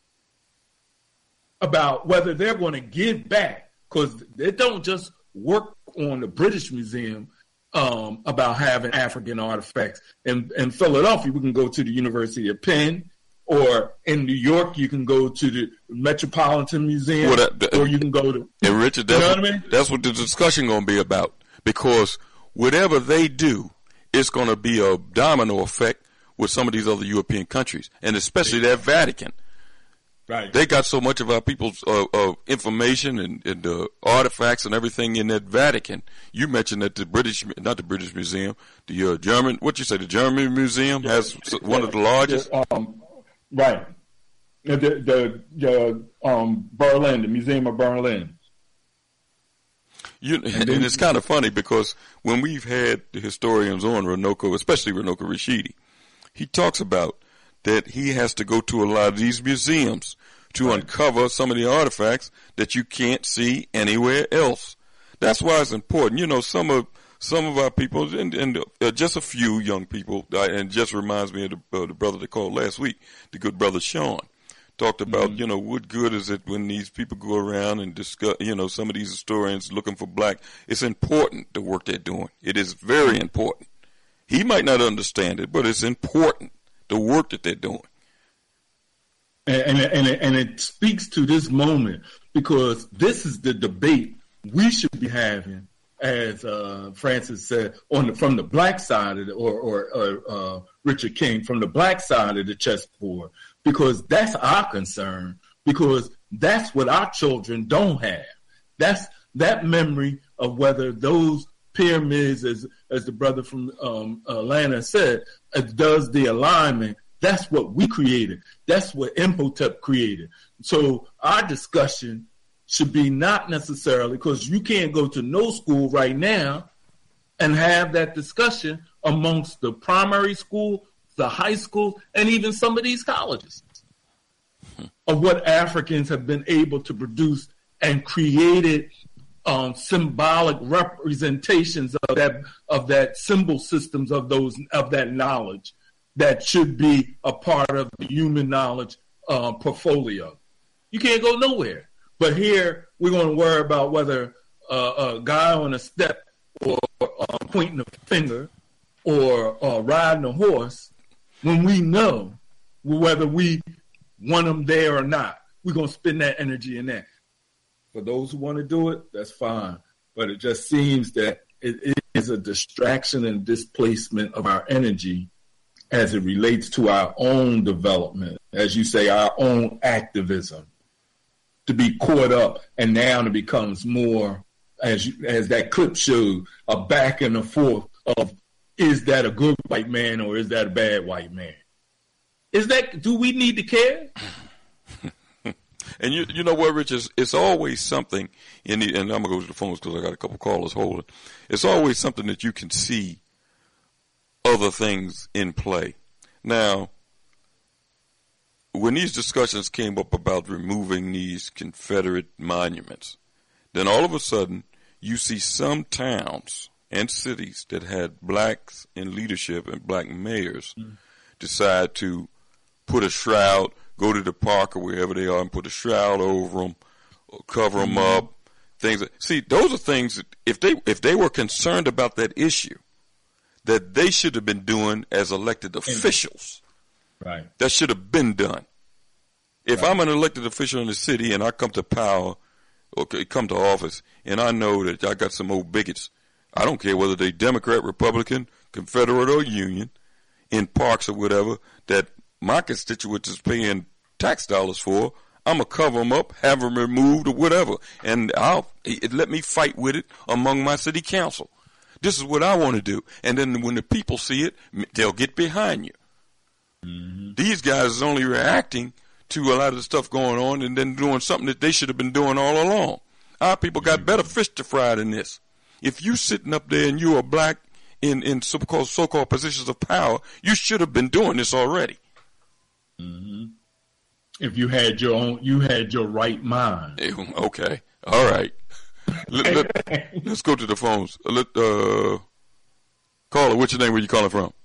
about whether they're going to give back, because they don't just work on the British Museum about having African artifacts. In Philadelphia, we can go to the University of Penn, or in New York, you can go to the Metropolitan Museum, or you can go to... And Richard, that's what the discussion going to be about, because whatever they do, it's going to be a domino effect with some of these other European countries, and especially that Vatican. Right. They got so much of our people's information and artifacts and everything in that Vatican. You mentioned that not the British Museum, the German, the German Museum has one of the largest. Right. The Berlin, the Museum of Berlin. And it's kind of funny because when we've had the historians on, Runoko, especially Runoko Rashidi, he talks about that he has to go to a lot of these museums to uncover some of the artifacts that you can't see anywhere else. That's why it's important. You know, some of our people, and just a few young people, and just reminds me of the brother that called last week, the good brother Sean, talked about, what good is it when these people go around and discuss, some of these historians looking for black. It's important, the work they're doing. It is very important. He might not understand it, but it's important, the work that they're doing. And it speaks to this moment, because this is the debate we should be having, as Francis said, from the black side of or Richard King, from the black side of the chessboard, because that's our concern, because that's what our children don't have. That's that memory of whether those pyramids, as the brother from Atlanta said, does the alignment. That's what we created. That's what Imhotep created. So our discussion should be not necessarily, because you can't go to no school right now and have that discussion amongst the primary school, the high school, and even some of these colleges of what Africans have been able to produce and created symbolic representations of that symbol systems of that knowledge that should be a part of the human knowledge portfolio. You can't go nowhere. But here we're going to worry about whether a guy on a step or pointing a finger or riding a horse, when we know whether we want them there or not. We're going to spend that energy in that. For those who want to do it, that's fine. But it just seems that it is a distraction and displacement of our energy as it relates to our own development, as you say, our own activism, to be caught up, and now it becomes more, as that clip showed, a back and a forth of, is that a good white man or is that a bad white man? Do we need to care? And you know what, Rich, it's always something, and I'm going to go to the phones because I got a couple callers holding. It's always something that you can see other things in play. Now, when these discussions came up about removing these Confederate monuments, then all of a sudden you see some towns and cities that had blacks in leadership and black mayors decide to put a shroud, go to the park or wherever they are and put a shroud over them, or cover them up. See, those are things that if they were concerned about that issue, that they should have been doing as elected officials. Right. That should have been done. If I'm an elected official in the city and I come to power or come to office and I know that I got some old bigots, I don't care whether they Democrat, Republican, Confederate, or Union, in parks or whatever, that my constituents is paying tax dollars for, I'm going to cover them up, have them removed or whatever. And let me fight with it among my city council. This is what I want to do. And then when the people see it, they'll get behind you. These guys is only reacting to a lot of the stuff going on and then doing something that they should have been doing all along. Our people got better fish to fry than this. If you sitting up there and you are black in so-called positions of power, you should have been doing this already. If you had your right mind. Okay. All right. Let's go to the phones. Caller, what's your name? Where you calling from?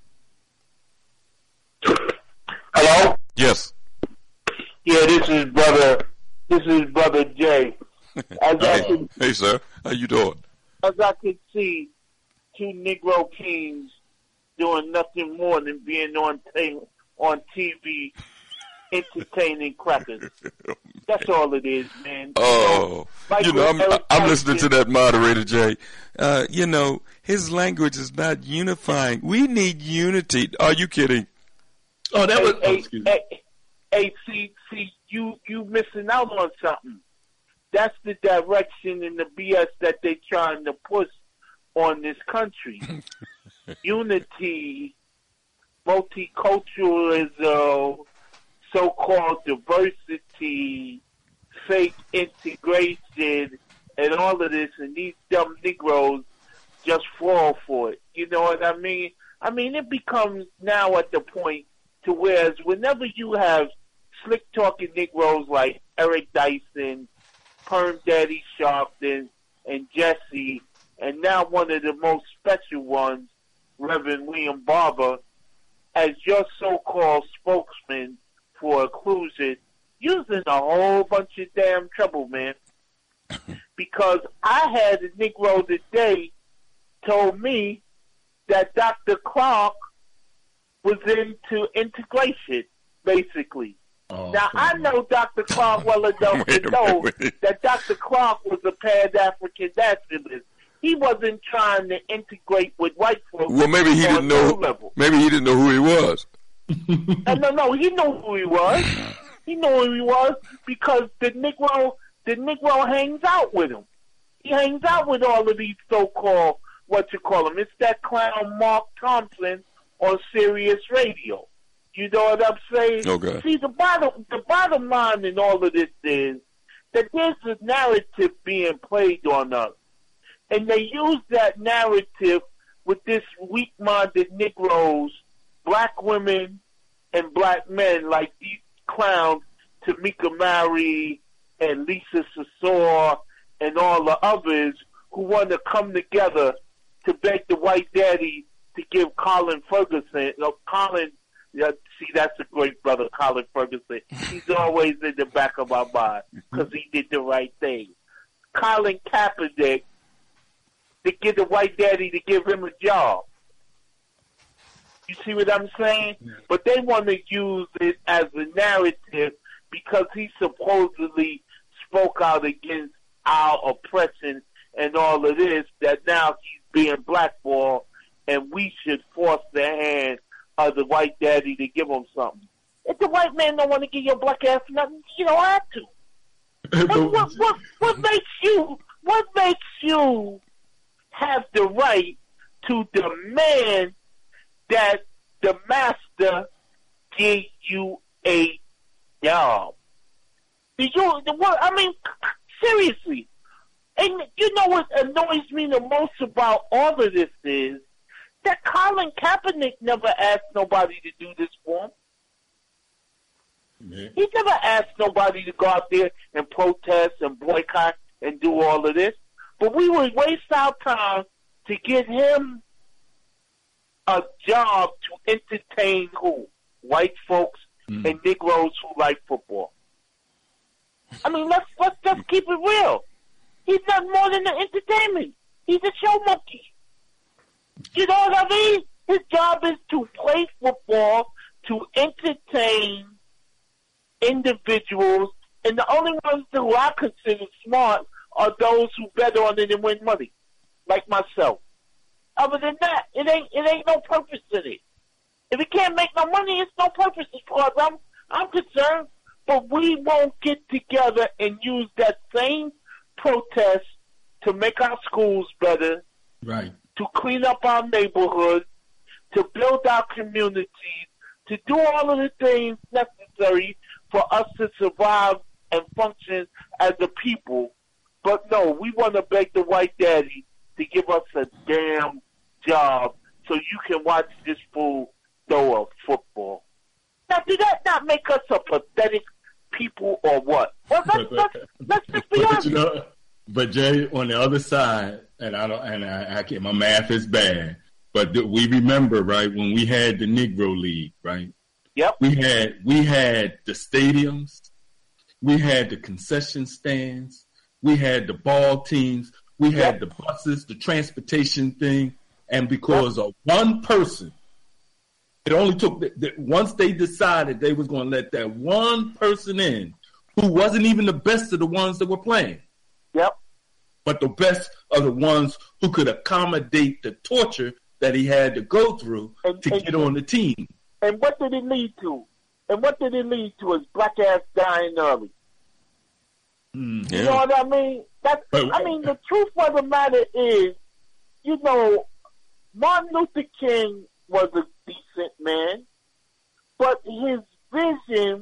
Hello? Yes. Yeah, this is brother Jay. Hey, sir. How you doing? As I could see, two Negro kings doing nothing more than being on TV entertaining crackers. That's all it is, man. Oh, I'm listening to that moderator, Jay. His language is not unifying. We need unity. Are you kidding? Oh, that was. See, you missing out on something. That's the direction and the BS that they're trying to push on this country. Unity, multiculturalism, so-called diversity, fake integration, and all of this, and these dumb Negroes just fall for it. You know what I mean? I mean, it becomes now at the point to whereas whenever you have slick-talking Negroes like Eric Dyson, Perm Daddy Sharpton, and Jesse, and now one of the most special ones, Reverend William Barber, as your so-called spokesman for inclusion, using a whole bunch of damn trouble, man. Because I had a Negro today told me that Dr. Clark was into integration, basically. Oh, now, I know Dr. Clark well enough to know that Dr. Clark was a Pan-African nationalist. He wasn't trying to integrate with white folks. Well, maybe he didn't know. Level. Maybe he didn't know who he was. No, he knew who he was. He knew who he was because the Negro hangs out with him. He hangs out with all of these so-called, it's that clown Mark Thompson on Sirius Radio. You know what I'm saying? Okay. See, the bottom line in all of this is that there's a narrative being played on us. And they use that narrative with this weak-minded Negroes, black women, and black men like these clowns, Tamika Mary and Lisa Sassour and all the others who want to come together to beg the white daddy to give Colin Ferguson, see, that's a great brother, Colin Ferguson. He's always in the back of my mind because he did the right thing. Colin Kaepernick, to get the white daddy to give him a job. You see what I'm saying? Yeah. But they want to use it as a narrative because he supposedly spoke out against our oppression and all of this, that now he's being blackballed and we should force the hand of the white daddy to give him something. If the white man don't want to give your black ass nothing, you don't have to. What makes you have the right to demand that the master give you a job. Seriously. And you know what annoys me the most about all of this is that Colin Kaepernick never asked nobody to do this for him. Yeah. He never asked nobody to go out there and protest and boycott and do all of this. But we would waste our time to get him a job to entertain who? White folks and Negroes who like football. I mean, let's just keep it real. He's nothing more than an entertainment. He's a show monkey. You know what I mean? His job is to play football, to entertain individuals, and the only ones who I consider smart are those who bet on it and win money, like myself. Other than that, it ain't no purpose in it. If it can't make no money, it's no purpose as far as I'm concerned. But we won't get together and use that same protest to make our schools better, right? To clean up our neighborhoods, to build our communities, to do all of the things necessary for us to survive and function as a people. But no, we want to beg the white daddy to give us a damn job so you can watch this fool throw a football. Now, did that not make us a pathetic people or what? Well, let's just be honest. But Jay, on the other side, I can't, my math is bad, but we remember, right, when we had the Negro League, right? Yep. We had the stadiums, we had the concession stands, we had the ball teams, we had the buses, the transportation thing, and because of one person, it only took once they decided they was going to let that one person in, who wasn't even the best of the ones that were playing. Yep. But the best of the ones who could accommodate the torture that he had to go through to get on the team. And what did it lead to? And what did it lead to is black ass dying early. You know what I mean? The truth of the matter is, you know, Martin Luther King was a decent man, but his vision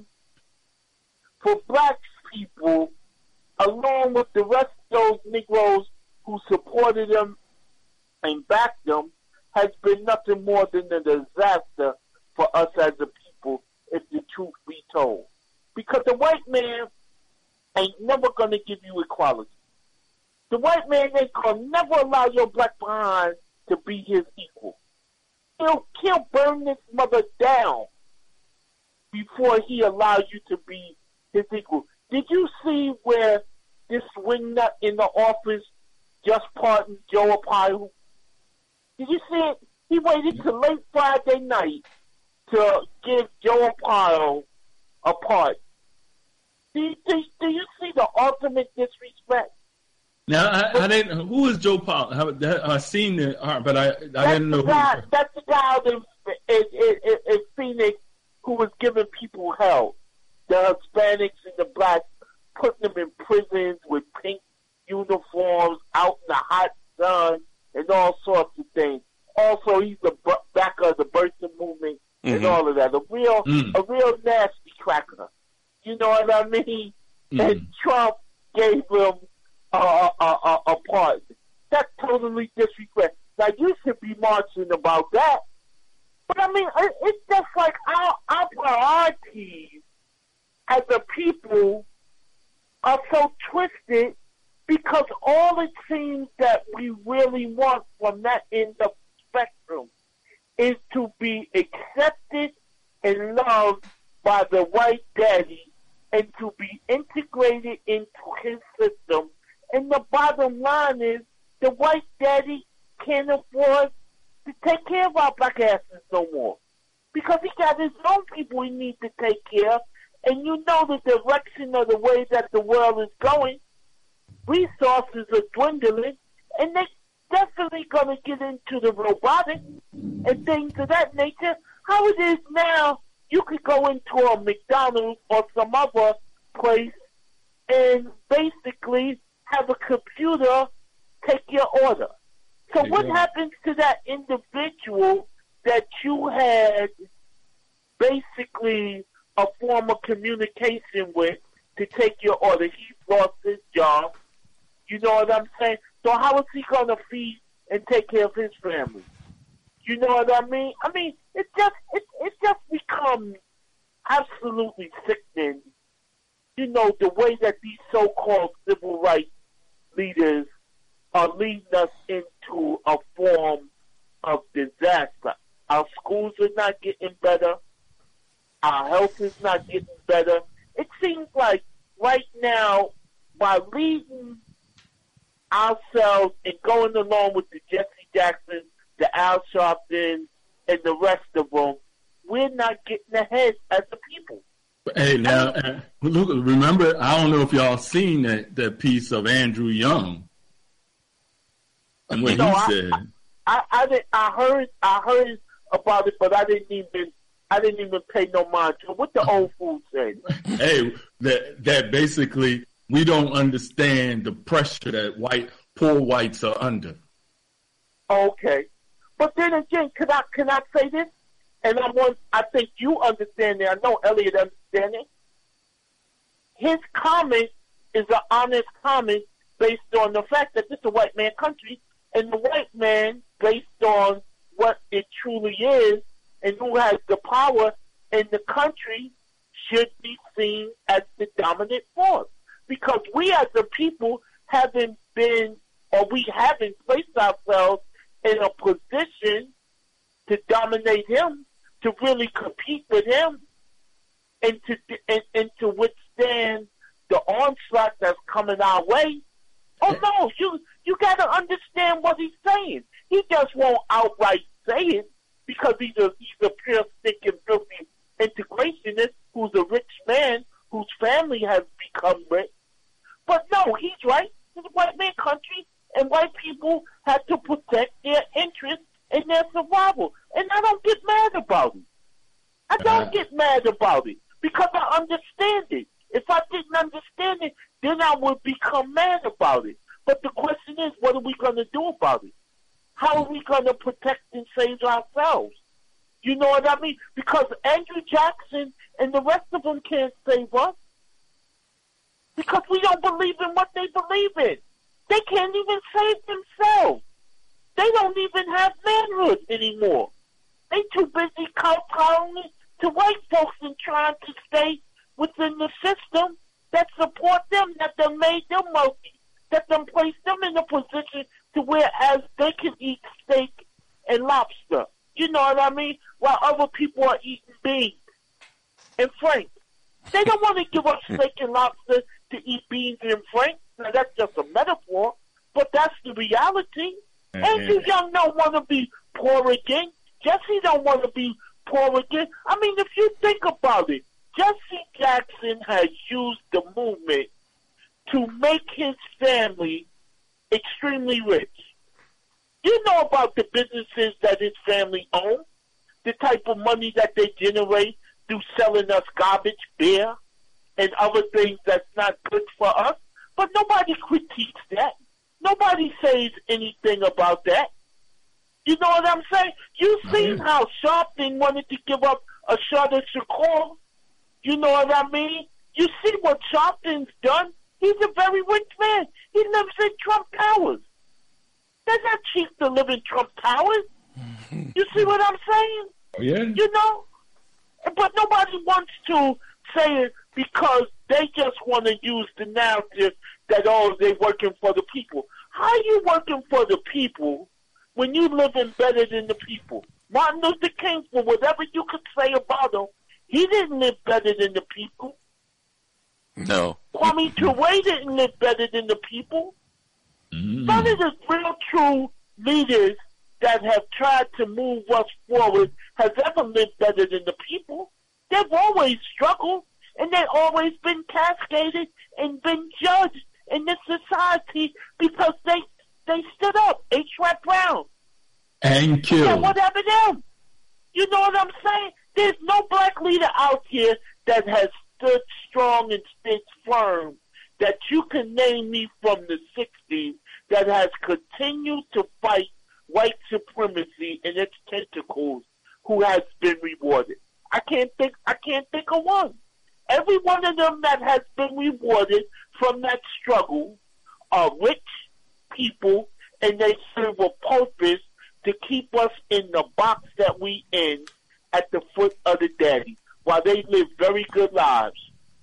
for black people, along with the rest of those Negroes who supported him and backed him, has been nothing more than a disaster for us as a people, if the truth be told. Because the white man ain't never going to give you equality. The white man ain't going to never allow your black behind to be his equal. He'll burn this mother down before he allows you to be his equal. Did you see where this wingnut in the office just pardoned Joe Arpaio? Did you see it? He waited till late Friday night to give Joe Arpaio a pardon. Do you see the ultimate disrespect? Now, I didn't. Who is Joe Paul? I seen it, but I didn't know. That's the guy in Phoenix who was giving people hell. The Hispanics and the blacks, putting them in prisons with pink uniforms, out in the hot sun, and all sorts of things. Also, he's the backer of the birthing movement and all of that. A real nasty cracker. You know what I mean? And Trump gave him a pardon. That's totally disrespect. Now, you should be marching about that. But, I mean, it's just like our priorities as a people are so twisted because all it seems that we really want from that end of the spectrum is to be accepted and loved by the white daddy and to be integrated into his system. And the bottom line is the white daddy can't afford to take care of our black asses no more because he got his own people he needs to take care of. And you know the direction of the way that the world is going. Resources are dwindling, and they're definitely going to get into the robotics and things of that nature. How it is now, you could go into a McDonald's or some other place and basically have a computer take your order. So what happens to that individual that you had basically basically a form of communication with to take your order. He's lost his job. You know what I'm saying? So how is he going to feed and take care of his family? You know what I mean? I mean, it just becomes absolutely sickening. You know, the way that these so-called civil rights leaders are leading us into a form of disaster. Our schools are not getting better. Our health is not getting better. It seems like right now, by leading ourselves and going along with the Jesse Jackson, the Al Sharpton, and the rest of them, we're not getting ahead as a people. Hey, now, look, remember, I don't know if y'all seen that piece of Andrew Young and what he said. I heard about it, but I didn't even pay no mind to what the old fool said. Hey, that basically we don't understand the pressure that poor whites are under. Okay, but then again, can I say this? And I think you understand it. I know Elliot understands it. His comment is an honest comment based on the fact that this is a white man country, and the white man, based on what it truly is and who has the power in the country, should be seen as the dominant force. Because we as a people haven't placed ourselves in a position to dominate him, to really compete with him, and to withstand the onslaught that's coming our way. Oh no, you got to understand what he's saying. He just won't outright say it because he's a pure stick and filthy integrationist who's a rich man whose family has become rich. But no, he's right. It's a white man country, and white people have to protect their interests and their survival. And I don't get mad about it. I don't get mad about it because I understand it. If I didn't understand it, then I would become mad about it. But the question is, what are we going to do about it? How are we going to protect and save ourselves? You know what I mean? Because Andrew Jackson and the rest of them can't save us because we don't believe in what they believe in. They can't even save themselves. They don't even have manhood anymore. They too busy kowtowing to white folks and trying to stay within the system that support them, that them made them wealthy, that them placed them in a position to whereas they can eat steak and lobster. You know what I mean? While other people are eating beans and franks. They don't want to give up steak and lobster to eat beans and franks. Now that's just a metaphor, but that's the reality. Andrew Young don't want to be poor again. Jesse don't want to be poor again. I mean, if you think about it, Jesse Jackson has used the movement to make his family extremely rich. You know about the businesses that his family owns, the type of money that they generate through selling us garbage, beer, and other things that's not good for us. But nobody critiques that. Nobody says anything about that. You know what I'm saying? You seen how Sharpton wanted to give up a shot at Shakur. You know what I mean? You see what Sharpton's done? He's a very rich man. He lives in Trump Towers. That's not cheap to live in Trump Towers. You see what I'm saying? Yeah. You know? But nobody wants to say it because they just want to use the narrative that, oh, they're working for the people. How are you working for the people when you living better than the people? Martin Luther King, for whatever you could say about him, he didn't live better than the people. No. Kwame Ture didn't live better than the people. None of the real true leaders that have tried to move us forward has ever lived better than the people. They've always struggled, and they've always been cascaded and been judged in this society because they stood up. H. Rap Brown. And killed. Yeah, whatever them. You know what I'm saying? There's no black leader out here that has stood strong and stood firm that you can name me from the 60s that has continued to fight white supremacy in its tentacles who has been rewarded. I can't think of one. Every one of them that has been rewarded from that struggle are rich people, and they serve a purpose to keep us in the box that we in at the foot of the daddy, while they live very good lives.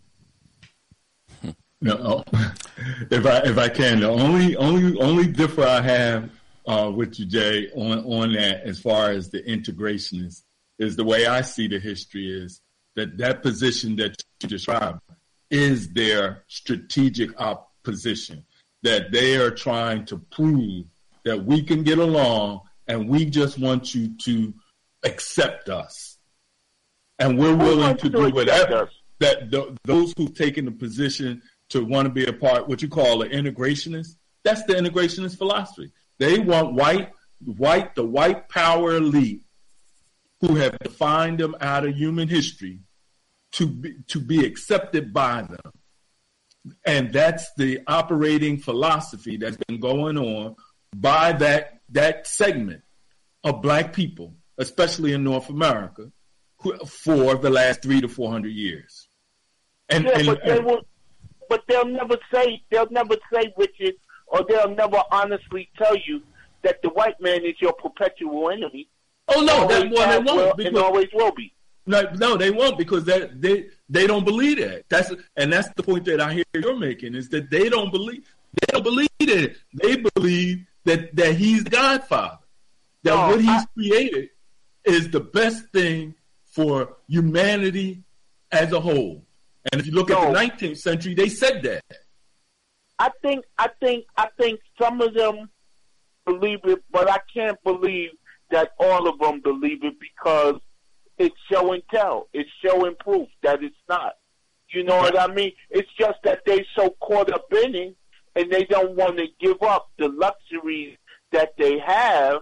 No, if I can, the only differ I have with you, Jay, on that as far as the integrationist is the way I see the history is that position that you described is their strategic opposition, that they are trying to prove that we can get along and we just want you to accept us. And we're willing to do whatever. That those who've taken the position to want to be a part, what you call an integrationist, that's the integrationist philosophy. They want the white power elite who have defined them out of human history to be accepted by them. And that's the operating philosophy that's been going on by that segment of black people, especially in North America, for the last 300 to 400 years. But they'll never say, Richard, or they'll never honestly tell you that the white man is your perpetual enemy. Oh no, they won't. And always will be. No, they won't, because they don't believe that. That's the point that I hear you're making, is that they don't believe it. They believe that he's the Godfather. That what he's created is the best thing for humanity as a whole. And if you look at the 19th century, they said that. I think some of them believe it, but I can't believe that all of them believe it, because it's show and tell. It's show and proof that it's not. You know what I mean? It's just that they so caught up in it, and they don't want to give up the luxuries that they have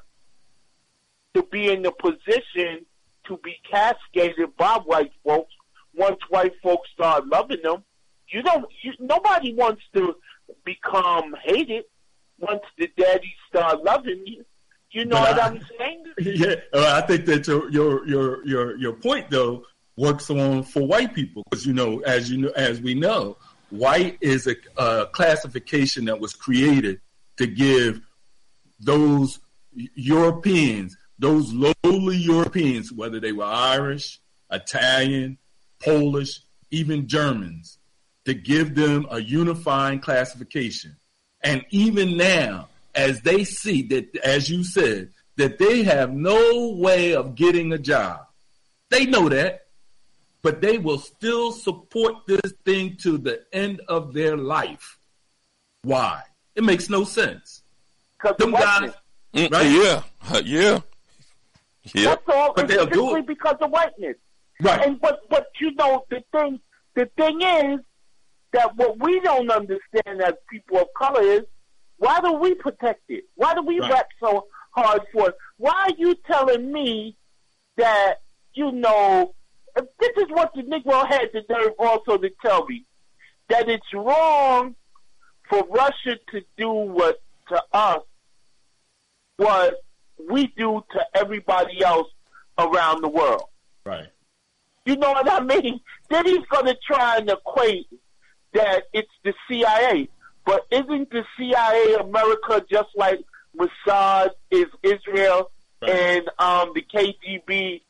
to be in the position to be cascaded by white folks. Once white folks start loving them, nobody wants to become hated once the daddies start loving you. You know what I'm saying? Yeah, I think that your point though works on for white people, because as we know, white is a classification that was created to give those Europeans, those lowly Europeans, whether they were Irish, Italian, Polish, even Germans, to give them a unifying classification. And even now, as they see that, as you said, that they have no way of getting a job, they know that, but they will still support this thing to the end of their life. Why? It makes no sense. Them guys, right? Yeah. That's all. But they'll do it because of whiteness. Right. And but the thing is that what we don't understand as people of color is, why do we protect it? Why do we rap so hard for it? Why are you telling me that, this is what the Negro had the nerve also to tell me, that it's wrong for Russia to do what to us what we do to everybody else around the world. Right. You know what I mean? Then he's going to try and equate that it's the CIA. But isn't the CIA America just like Mossad is Israel, and the KGB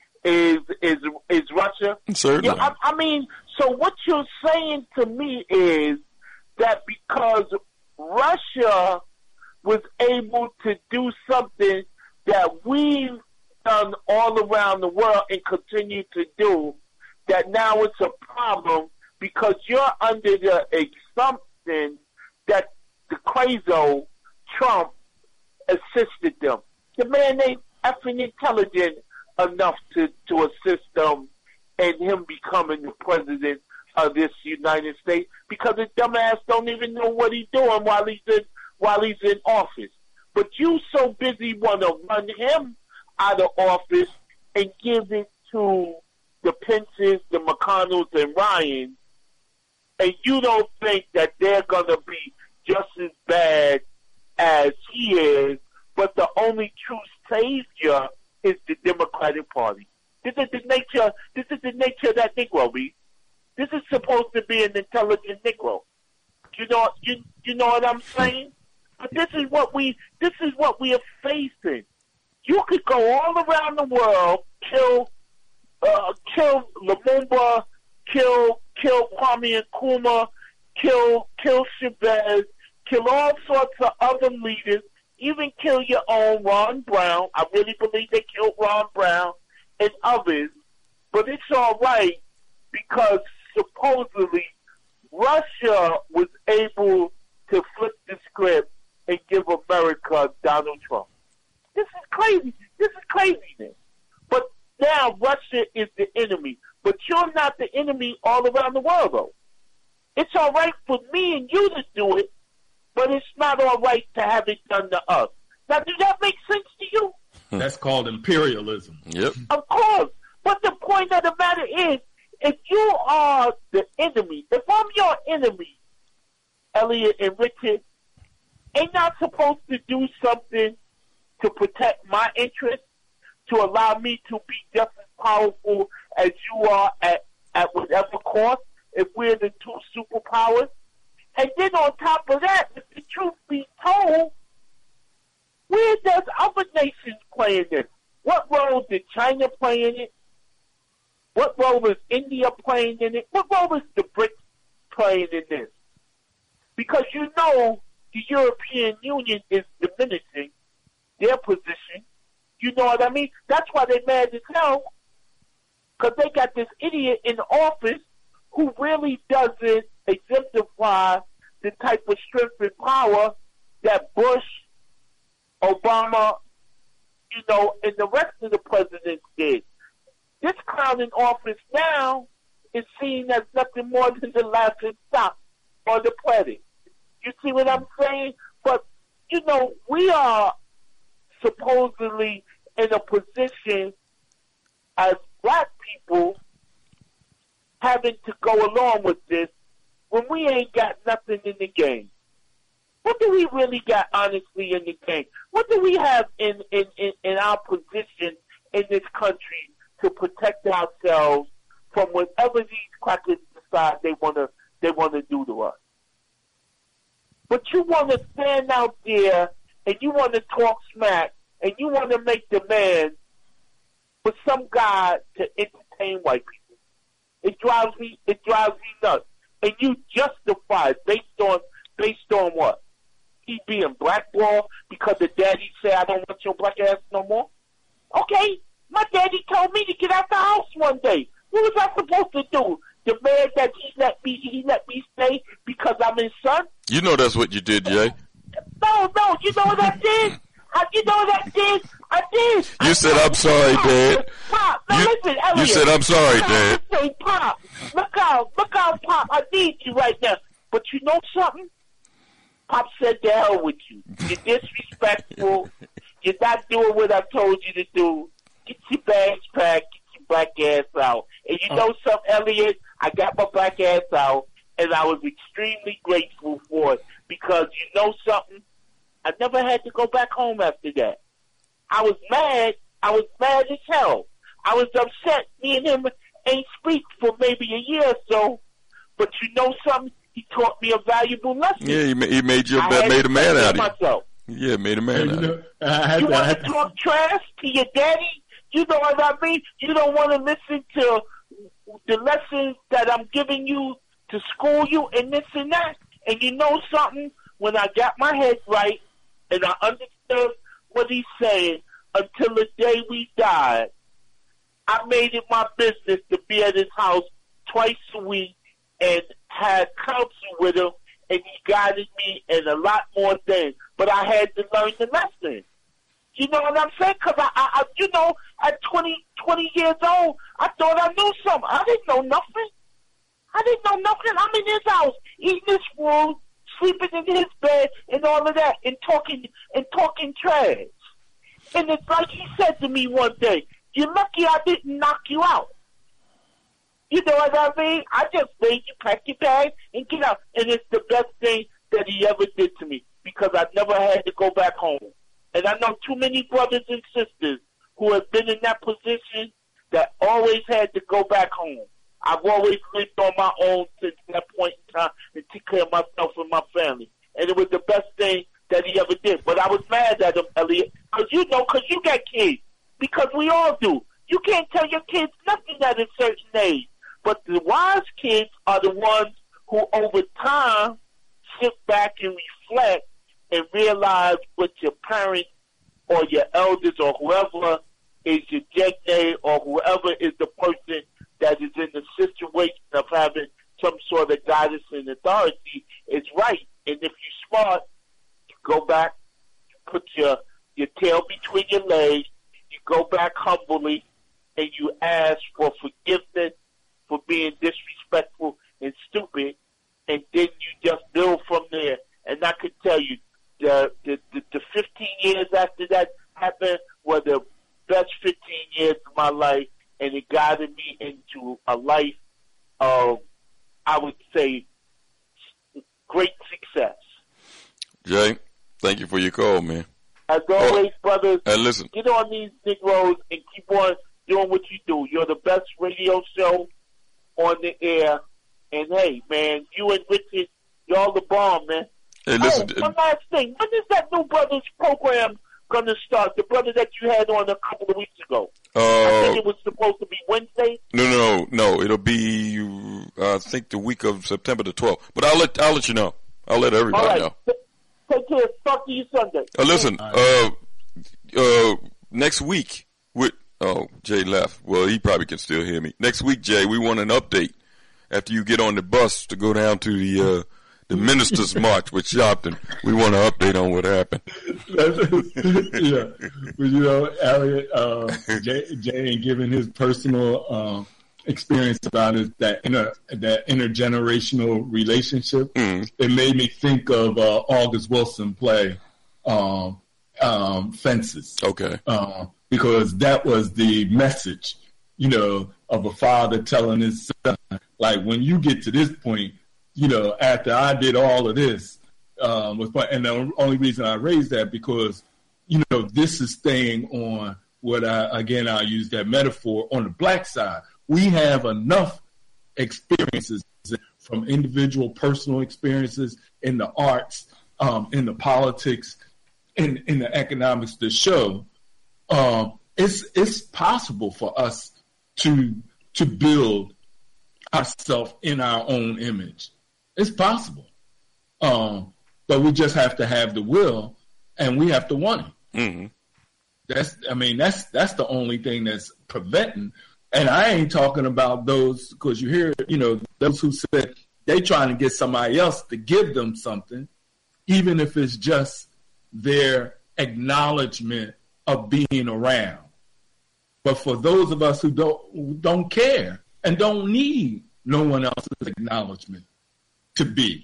is Russia? Certainly. Yeah, I mean, so what you're saying to me is that because Russia was able to do something that we've done all around the world and continue to do, that now it's a problem because you're under the assumption that the crazo Trump assisted them. The man ain't effing intelligent enough to assist them in him becoming the president of this United States, because the dumbass don't even know what he's doing while he's in office. But you so busy want to run him out of office and give it to the Pences, the McConnells, and Ryan, and you don't think that they're going to be just as bad as he is, but the only true savior is the Democratic Party. This is the nature of that Negro, B. This is supposed to be an intelligent Negro. You know what I'm saying? But this is what we are facing. You could go all around the world, kill Lumumba, kill Kwame Nkrumah, kill Chavez, kill all sorts of other leaders, even kill your own Ron Brown. I really believe they killed Ron Brown and others. But it's all right because supposedly Russia was able to flip the script and give America Donald Trump. This is crazy. This is craziness. But now Russia is the enemy. But you're not the enemy all around the world, though. It's all right for me and you to do it, but it's not all right to have it done to us. Now, does that make sense to you? That's called imperialism. Yep. Of course. But the point of the matter is, if you are the enemy, if I'm your enemy, Elliot and Richard, ain't not supposed to do something to protect my interests, to allow me to be just as powerful as you are at whatever cost, if we're the two superpowers. And then on top of that, if the truth be told, where does other nations play in this? What role did China play in it? What role is India playing in it? What role is the BRICS playing in this? Because you know the European Union is diminishing their position. You know what I mean? That's why they're mad as hell, because they got this idiot in office who really doesn't exemplify the type of strength and power that Bush, Obama, and the rest of the presidents did. This clown in office now is seen as nothing more than the last stop on the planet. You see what I'm saying? But, we are supposedly in a position as black people having to go along with this when we ain't got nothing in the game. What do we really got, honestly, in the game? What do we have in our position in this country to protect ourselves from whatever these crackers decide they want to do to us? But you want to stand out there and you want to talk smack and you want to make demands for some guy to entertain white people. It drives me nuts. And you justify it based on what? He being blackballed because the daddy said, I don't want your black ass no more? Okay, my daddy told me to get out the house one day. What was I supposed to do? Demand that he let me stay because I'm his son? You know that's what you did, Jay. No, you know what I did? I did. You said, I'm sorry, Dad. Pop, listen, Elliot. You said, I'm sorry, Dad. I say, Pop, look out, Pop, I need you right now. But you know something? Pop said, to hell with you. You're disrespectful. You're not doing what I told you to do. Get your bags packed. Get your black ass out. And you know something, Elliot? I got my black ass out, and I was extremely grateful for it. Because you know something? I never had to go back home after that. I was mad as hell. I was upset. Me and him ain't speak for maybe a year or so. But you know something? He taught me a valuable lesson. Yeah, he made a man out of you. Yeah, made a man out of you. You want to talk trash to your daddy? You know what I mean? You don't want to listen to the lessons that I'm giving you to school you and this and that. And you know something? When I got my head right and I understood what he's saying, until the day we died, I made it my business to be at his house twice a week and had counsel with him, and he guided me in a lot more things. But I had to learn the lesson. You know what I'm saying? Because I at 20 years old, I thought I knew something. I didn't know nothing. I'm in his house, eating his food, sleeping in his bed, and all of that, and talking trash. And it's like he said to me one day, "You're lucky I didn't knock you out." You know what I mean? I just made you pack your bag and get out. And it's the best thing that he ever did to me because I never had to go back home. And I know too many brothers and sisters who have been in that position that always had to go back home. I've always lived on my own since that point in time and took care of myself and my family. And it was the best thing that he ever did. But I was mad at him, Elliot, because you got kids. Because we all do. You can't tell your kids nothing at a certain age. But the wise kids are the ones who, over time, sit back and reflect and realize what your parents or your elders or whoever is your judge or whoever is the person that is in the situation of having some sort of guidance and authority is right. And if you're smart, you go back, you put your tail between your legs, you go back humbly, and you ask for forgiveness for being disrespectful and stupid, and then you just build from there. And I can tell you, the 15 years after that happened were the best 15 years of my life, and it guided me into a life of, I would say, great success. Jay, thank you for your call, man. As always, brothers, listen. Get on these Negroes and keep on doing what you do. You're the best radio show on the air. And, hey, man, you and Richard, y'all the bomb, man. Hey, listen. One last thing. When is that New Brothers program going to start? The brother that you had on a couple of weeks ago. I think it was supposed to be Wednesday. No. It'll be, I think, the week of September the 12th. But I'll let you know. I'll let everybody know. Take care. Talk to you Sunday. Listen, next week, Jay left. Well, he probably can still hear me. Next week, Jay, we want an update after you get on the bus to go down to the Ministers' March with Sharpton. We want an update on what happened. Yeah. Well, Elliot, Jay ain't giving his personal experience about that intergenerational relationship. It made me think of August Wilson play Fences. Okay. Because that was the message, of a father telling his son, like, when you get to this point, after I did all of this, and the only reason I raised that because, this is staying on what I'll use that metaphor on the black side. We have enough experiences from individual personal experiences in the arts, in the politics, in the economics to show it's possible for us to build ourselves in our own image. It's possible. But we just have to have the will and we have to want it. Mm-hmm. That's the only thing that's preventing. And I ain't talking about those, because you hear, those who said they trying to get somebody else to give them something, even if it's just their acknowledgement of being around. But for those of us who don't care and don't need no one else's acknowledgement to be,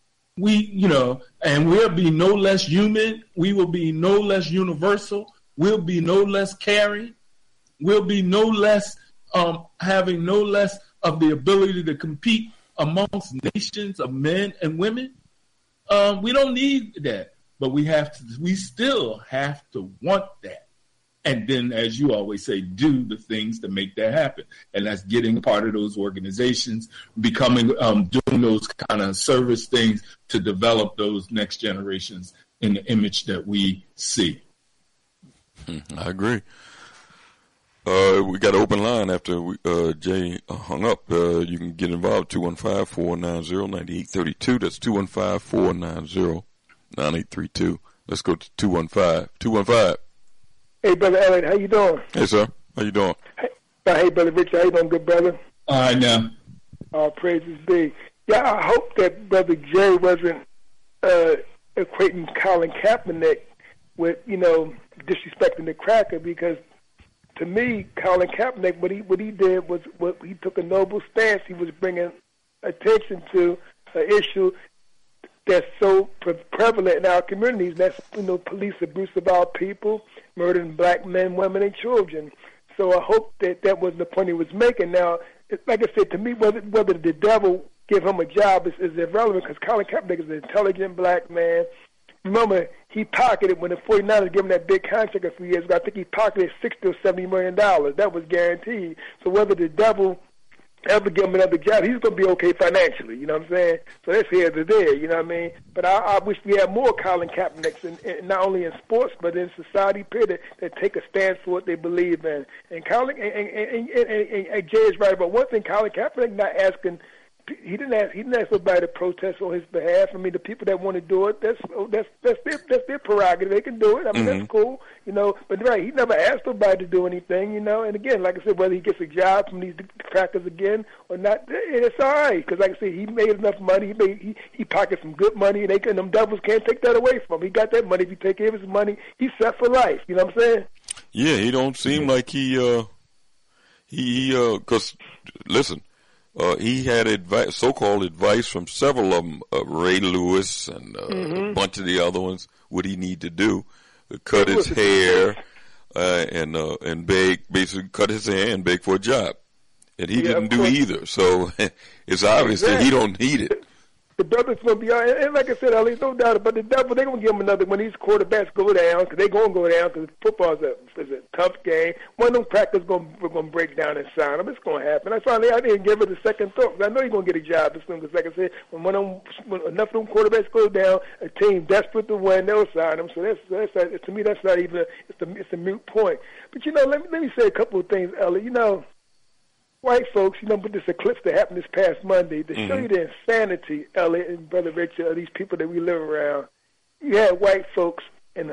and we'll be no less human. We will be no less universal. We'll be no less caring. We'll be no less having no less of the ability to compete amongst nations of men and women. We don't need that, but we still have to want that. And then, as you always say, do the things to make that happen. And that's getting part of those organizations, becoming, doing those kind of service things to develop those next generations in the image that we see. I agree. We got an open line after Jay hung up. You can get involved, 215-490-9832. That's 215-490-9832. Let's go to 215. 215. Hey, Brother Elliot, how you doing? Hey, sir. How you doing? Hey, Brother Richard, how you doing, good brother? All right, now. Praises be. Yeah, I hope that Brother Jay wasn't equating Colin Kaepernick with, disrespecting the cracker, because to me, Colin Kaepernick, what he did was he took a noble stance. He was bringing attention to an issue that's so prevalent in our communities. That's, police abuse of our people, murdering black men, women, and children. So I hope that was the point he was making. Now, like I said, to me, whether the devil give him a job is irrelevant, because Colin Kaepernick is an intelligent black man. Remember, he pocketed, when the 49ers gave him that big contract a few years ago, I think he pocketed $60 or $70 million. That was guaranteed. So whether the devil ever give him another job, he's going to be okay financially, you know what I'm saying? So that's here to there, you know what I mean? But I wish we had more Colin Kaepernicks, in not only in sports, but in society, period, that take a stand for what they believe in. And Colin, and Jay is right about one thing, Colin Kaepernick not asking, he didn't ask nobody to protest on his behalf. I mean, the people that want to do it, that's their prerogative. They can do it. I mean, that's cool, you know. But right, he never asked nobody to do anything, you know. And again, like I said, whether he gets a job from these crackers again or not, it's all right. Because like I said, he made enough money. He pocketed some good money, and them devils can't take that away from him. He got that money. If you take care of his money, he's set for life. You know what I'm saying? Yeah, he don't seem like because listen. He had so-called advice from several of them, Ray Lewis and a bunch of the other ones, what he need to do, cut his hair and beg, basically cut his hair and beg for a job. And he didn't do either. So it's obvious that he don't need it. The brother's going to be all right. And like I said, Ali, no doubt about the devil. They're going to give him another when these quarterbacks go down, because they're going to go down because football is a tough game. One of them crackers going to break down and sign him. It's going to happen. That's why I didn't give it a second thought, because I know he's going to get a job as soon. Because like I said, when enough of them quarterbacks go down, a team desperate to win, they'll sign him. So that's to me, that's not even it's a moot point. But, you know, let me say a couple of things, Ellie. You know, white folks, you know, with this eclipse that happened this past Monday, to show you the insanity, Elliot and Brother Richard, of these people that we live around. You had white folks in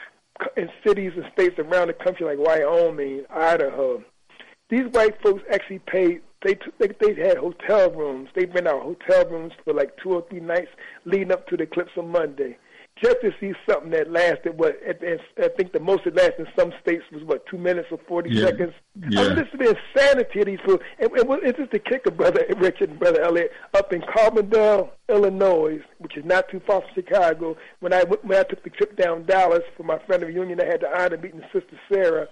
cities and states around the country like Wyoming, Idaho. These white folks actually paid. They had hotel rooms. They rent out hotel rooms for like 2 or 3 nights leading up to the eclipse on Monday, just to see something that lasted, I think the most it lasted in some states was, 2 minutes or 40 seconds? Yeah. I mean, this is the insanity of these people. And it's just the kicker, Brother Richard and Brother Elliot, up in Carbondale, Illinois, which is not too far from Chicago. When I took the trip down Dallas for my friend of the union, I had the honor of meeting Sister Sarah.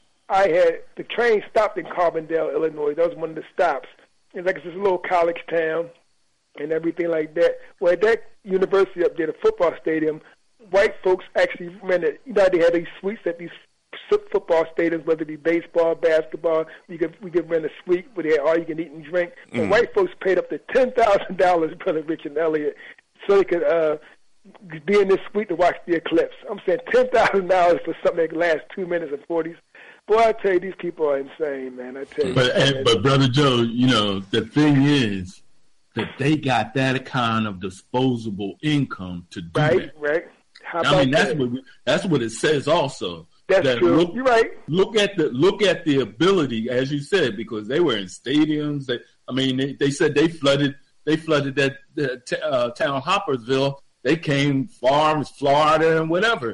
The train stopped in Carbondale, Illinois. That was one of the stops. It's like it's this little college town and everything like that. Well, at that university up there, the football stadium, white folks actually rented. You know, they had these suites at these football stadiums, whether it be baseball, basketball. We could rent a suite where they had all you can eat and drink. But white folks paid up to $10,000, Brother Rich and Elliot, so they could be in this suite to watch the eclipse. I'm saying $10,000 for something that lasts 2 minutes and 40. Boy, I tell you, these people are insane, man. I tell you. But Brother Joe, you know, the thing is that they got that kind of disposable income to do that. Right. I mean, that's what it says also. That's true. You're right. Look at the ability, as you said, because they were in stadiums. They said they flooded that town Hoppersville. They came far as Florida and whatever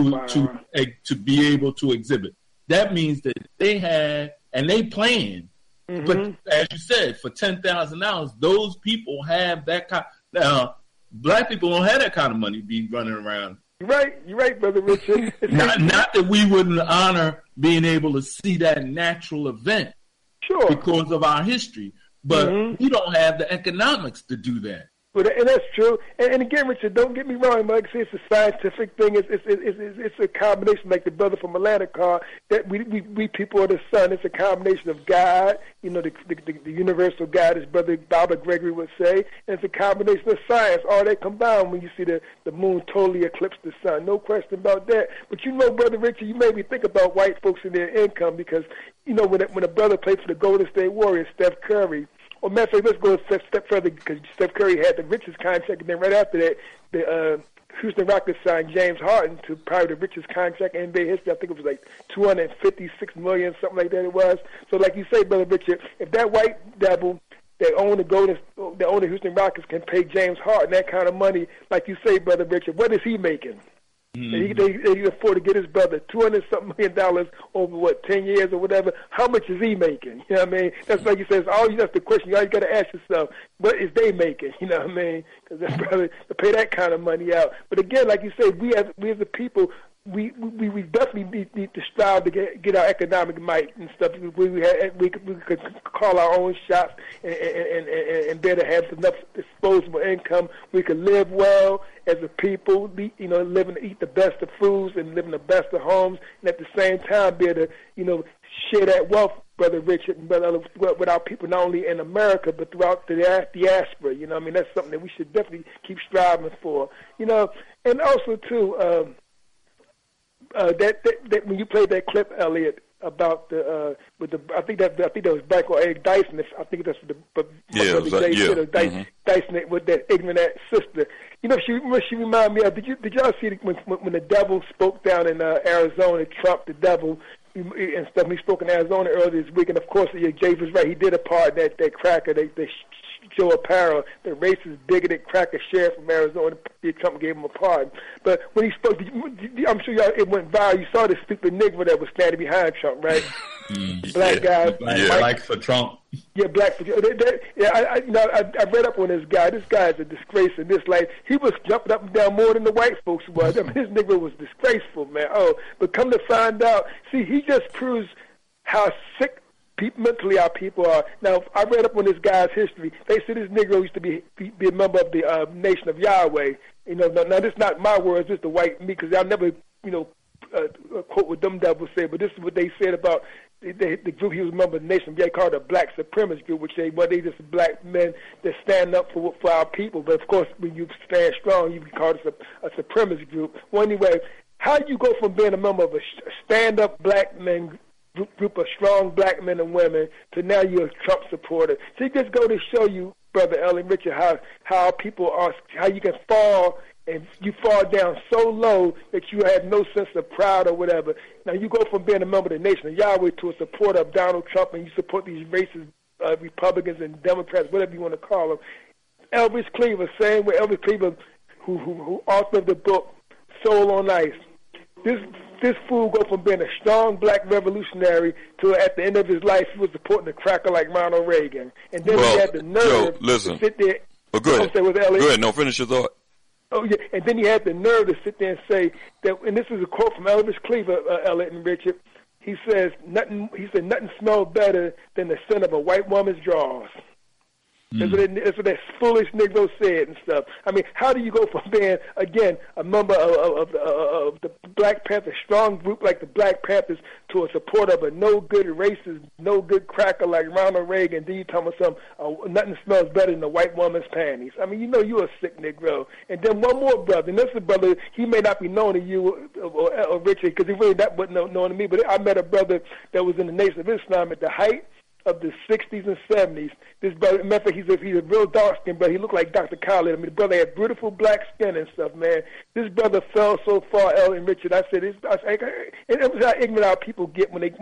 to be able to exhibit. That means that they had and they planned. Mm-hmm. But as you said, for $10,000, those people have that kind. Now, black people don't have that kind of money be running around. You're right, Brother Richard. not that we wouldn't honor being able to see that natural event, sure, because of our history, but we don't have the economics to do that. And that's true. And again, Richard, don't get me wrong. Like I say, it's a scientific thing. It's a combination, like the brother from Atlanta called, that we people are the sun. It's a combination of God, you know, the universal God, as Brother Baba Gregory would say, and it's a combination of science. All that combined when you see the moon totally eclipse the sun. No question about that. But you know, Brother Richard, you made me think about white folks and their income, because, you know, when a brother played for the Golden State Warriors, Steph Curry. Well, matter of fact, let's go a step further, because Steph Curry had the richest contract, and then right after that, the Houston Rockets signed James Harden to probably the richest contract in NBA history. I think it was like $256 million, something like that it was. So like you say, Brother Richard, if that white devil that own the Houston Rockets can pay James Harden that kind of money, like you say, Brother Richard, what is he making? Mm-hmm. They can afford to get his brother $200-something million over 10 years or whatever. How much is he making? You know what I mean? That's like you said. That's the question. You got to ask yourself, what is they making? You know what I mean? Because that's probably to pay that kind of money out. But again, like you said, we as the people, we definitely need to strive to get our economic might and stuff. We could call our own shots and better have enough disposable income, we can live well as a people, live and eat the best of foods and live in the best of homes, and at the same time be able to, share that wealth, Brother Richard and Brother Ellis, with our people, not only in America, but throughout the diaspora. That's something that we should definitely keep striving for. And also, too, that when you played that clip, Elliot, about I think that was Michael A. Dyson. I think that's Dyson with that ignorant sister. She reminded me of. Did y'all see when the devil spoke down in Arizona? Trump, the devil, and stuff. He spoke in Arizona earlier this week, and of course, Jay was right. He did a part that cracker, the Joe Aparo, the racist, bigoted cracker sheriff from Arizona. Trump gave him a pardon. But when he spoke, I'm sure y'all, it went viral. You saw this stupid Negro that was standing behind Trump, right? Black guy. Black for Trump. Yeah, black for Trump. I read up on this guy. This guy is a disgrace in this life. He was jumping up and down more than the white folks was. I mean, this Negro was disgraceful, man. But come to find out, see, he just proves how sick mentally our people are. Now, I read up on this guy's history. They said this Negro used to be a member of the Nation of Yahweh. Now this is not my words, this is the white me, because I'll never, quote what them devils say, but this is what they said about the group he was a member of the Nation of Yahweh, called the Black Supremacist Group, which they just black men that stand up for our people. But of course, when you stand strong, you can call it a supremacist group. Well, anyway, how do you go from being a member of a stand-up black men group of strong black men and women to now you're a Trump supporter? So you just go to show you, Brother Ellie Richard, how people are, how you can fall, and you fall down so low that you have no sense of pride or whatever. Now you go from being a member of the Nation of Yahweh to a supporter of Donald Trump, and you support these racist Republicans and Democrats, whatever you want to call them. Elvis Cleaver, same way Elvis Cleaver, who authored the book Soul on Ice. This fool go from being a strong black revolutionary to, at the end of his life, he was supporting a cracker like Ronald Reagan. And then he had the nerve to sit there. Well, go ahead. Go ahead. No, finish your thought. Oh, yeah. And then he had the nerve to sit there and say that, and this is a quote from Elvis Cleaver, Elliot and Richard. He said, nothing smells better than the scent of a white woman's drawers. That's what that foolish Negro said and stuff. I mean, how do you go from being, again, a member of the Black Panthers, strong group like the Black Panthers, to a supporter of a no-good racist, no-good cracker like Ronald Reagan? Then you tell me nothing smells better than a white woman's panties. I mean, you're a sick Negro. And then one more brother, and this is a brother, he may not be known to you or Richard, because he really wasn't known to me, but I met a brother that was in the Nation of Islam at the height of the 60s and 70s. This brother, remember, he's a real dark-skinned brother. He looked like Dr. Khaled. I mean, the brother had beautiful black skin and stuff, man. This brother fell so far, El and Richard. I said, it was how ignorant our people get when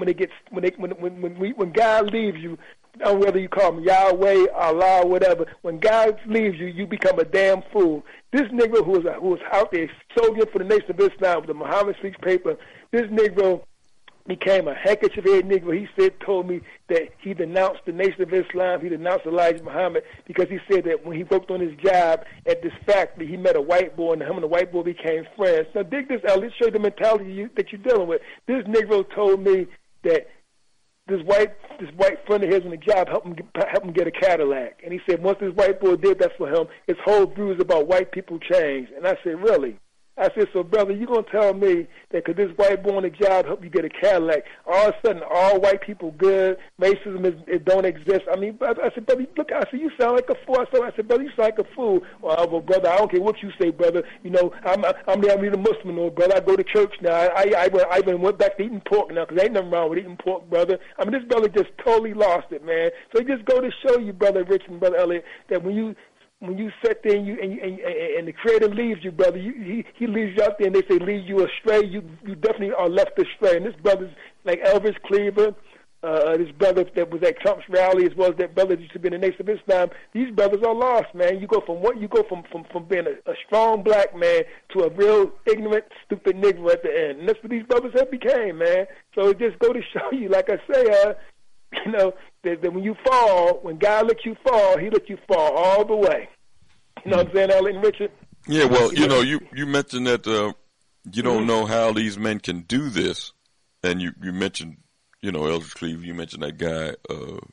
God leaves you. Whether you call him Yahweh, Allah, whatever. When God leaves you, you become a damn fool. This Negro who was out there soldiering for the Nation of Islam with the Muhammad Speaks paper, this Negro became a handkerchief-head Negro. He told me that he denounced the Nation of Islam. He denounced Elijah Muhammad because he said that when he worked on his job at this factory, he met a white boy, and him and the white boy became friends. Now, dig this out. Let's show you the mentality that you're dealing with. This Negro told me that this white friend of his on the job helped him get a Cadillac. And he said once this white boy did that for him, his whole views about white people changed. And I said, really? I said, so, brother, you going to tell me that because this white boy on the job helped you get a Cadillac, all of a sudden all white people good, racism it don't exist? I mean, I said, brother, look, I said, you sound like a fool. I said, brother, you sound like a fool. Well, brother, I don't care what you say, brother. I'm a Muslim, no, brother. I go to church now. I even went back to eating pork now because ain't nothing wrong with eating pork, brother. I mean, this brother just totally lost it, man. So just go to show you, Brother Rich and Brother Elliot, that when you sit there and the Creator leaves you, brother, he leaves you out there, and they say lead you astray. You definitely are left astray. And this brother's like Elvis Cleaver, this brother that was at Trump's rally, as well as that brother that used to be in the Nation of Islam. These brothers are lost, man. You go from being a strong black man to a real ignorant, stupid Negro at the end. And that's what these brothers have became, man. So it just go to show you, like I say, that when you fall, when God lets you fall, he lets you fall all the way. You know what I'm saying, Alan and Richard? Yeah, well, you mentioned that you don't know how these men can do this, and you mentioned, Eldridge Cleaver, you mentioned that guy,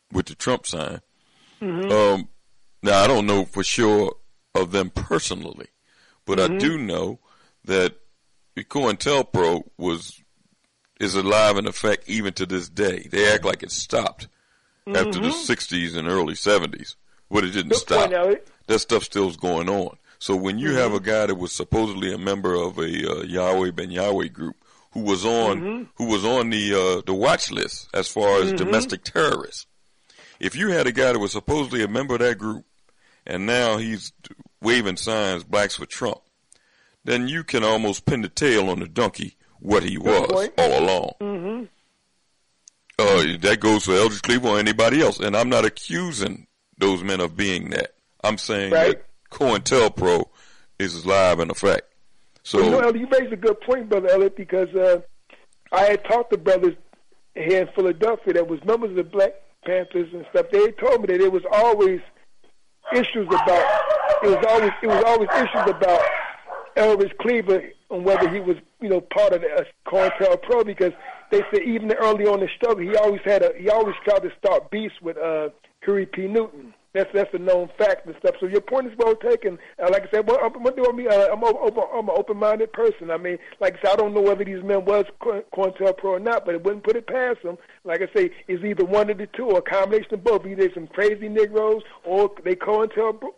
with the Trump sign. Mm-hmm. Now, I don't know for sure of them personally, but I do know that COINTELPRO is alive in effect even to this day. They act like it stopped after the 60s and early 70s, but it didn't stop. That stuff still's going on. So when you have a guy that was supposedly a member of a Yahweh Ben Yahweh group who was on the watch list as far as domestic terrorists, if you had a guy that was supposedly a member of that group and now he's waving signs, blacks for Trump, then you can almost pin the tail on the donkey what he was all along. That goes for Eldridge Cleaver or anybody else. And I'm not accusing those men of being that. I'm saying that COINTELPRO is live in effect. So, Elliot, you raised a good point, Brother Elliot, because I had talked to brothers here in Philadelphia that was members of the Black Panthers and stuff. They had told me that it was always issues about Eldridge Cleaver and whether he was, part of the COINTELPRO, because they said even early on in the struggle, he always tried to start beefs with Huey P. Newton. That's a known fact and stuff. So your point is well taken. Like I said, I'm an open-minded person. I mean, like I said, I don't know whether these men was COINTELPRO or not, but it wouldn't put it past them. Like I say, it's either one of the two or a combination of both. Either some crazy Negroes or they COINTELPRO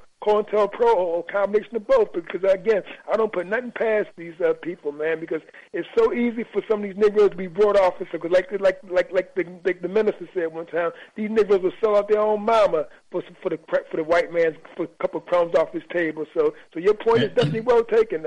or a combination of both. Because again, I don't put nothing past these people, man. Because it's so easy for some of these Negroes to be brought off. Because like the minister said one time, these Negroes will sell out their own mama for the white man's for a couple of crumbs off his table. So your point is definitely well taken.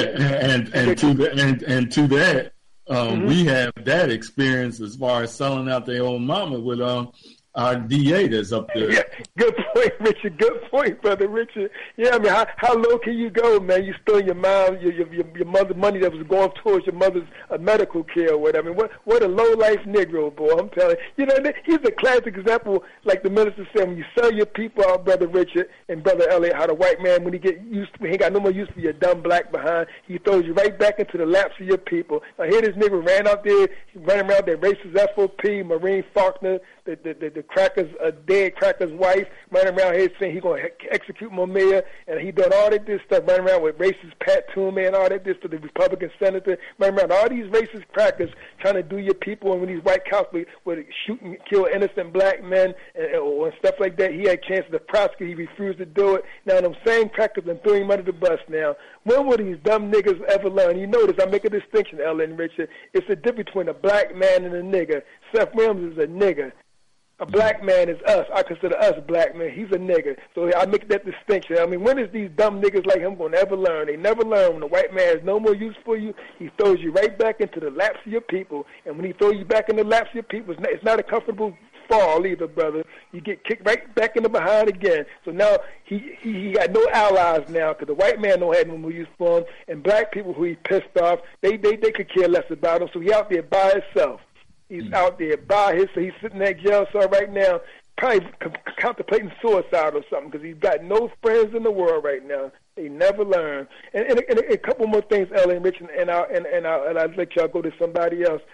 And to that, we have that experience as far as selling out their own mama with our DA that's up there. Yeah, good point, Richard. Good point, Brother Richard. Yeah, I mean, how low can you go, man? You stole your mom, your mother's money that was going towards your mother's medical care or whatever. I mean, what a low-life Negro, boy, I'm telling you. He's a classic example, like the minister said, when you sell your people out, Brother Richard and Brother Elliot, how the white man, when he ain't got no more use for your dumb black behind, he throws you right back into the laps of your people. I hear this nigga ran out there, running around that racist FOP, Maureen Faulkner, the Cracker's dead Cracker's wife, running around here saying he's going to execute Mumia, and he done all this stuff, running around with racist Pat Toomey and all that this to the Republican senator, running around all these racist crackers trying to do your people, and when these white cops would shoot and kill innocent black men and stuff like that, he had chances to prosecute, he refused to do it. Now them same crackers and threw him under the bus now. When will these dumb niggas ever learn? You notice I make a distinction, Ellen and Richard. It's a difference between a black man and a nigger. Seth Williams is a nigger. A black man is us. I consider us black men. He's a nigger. So I make that distinction. I mean, when is these dumb niggas like him going to ever learn? They never learn. When the white man has no more use for you, he throws you right back into the laps of your people. And when he throws you back in the laps of your people, it's not a comfortable fall either, brother. You get kicked right back in the behind again. So now he got no allies now because the white man don't have no more use for him. And black people who he pissed off, they could care less about him. So he out there by himself. He's out there by his, so he's sitting in that jail cell right now, probably contemplating suicide or something because he's got no friends in the world right now. They never learn. And a couple more things, Ellen and Rich, and I'll let y'all go to somebody else.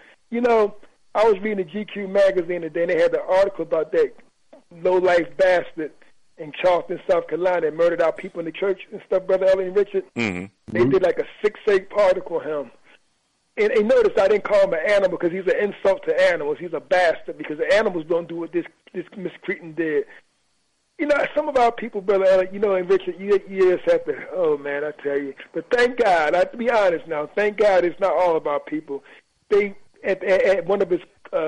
I was reading the GQ magazine today, and they had an article about that low-life bastard in Charleston, South Carolina, that murdered our people in the church and stuff, Brother Ellen and Richard. Mm-hmm. They did like a 6-8 article on him. And notice I didn't call him an animal because he's an insult to animals. He's a bastard because the animals don't do what this miscreant did. Some of our people, Brother Alec, and Richard, you just have to, oh, man, I tell you. But thank God, I have to be honest now, thank God it's not all of our people. They, at one of his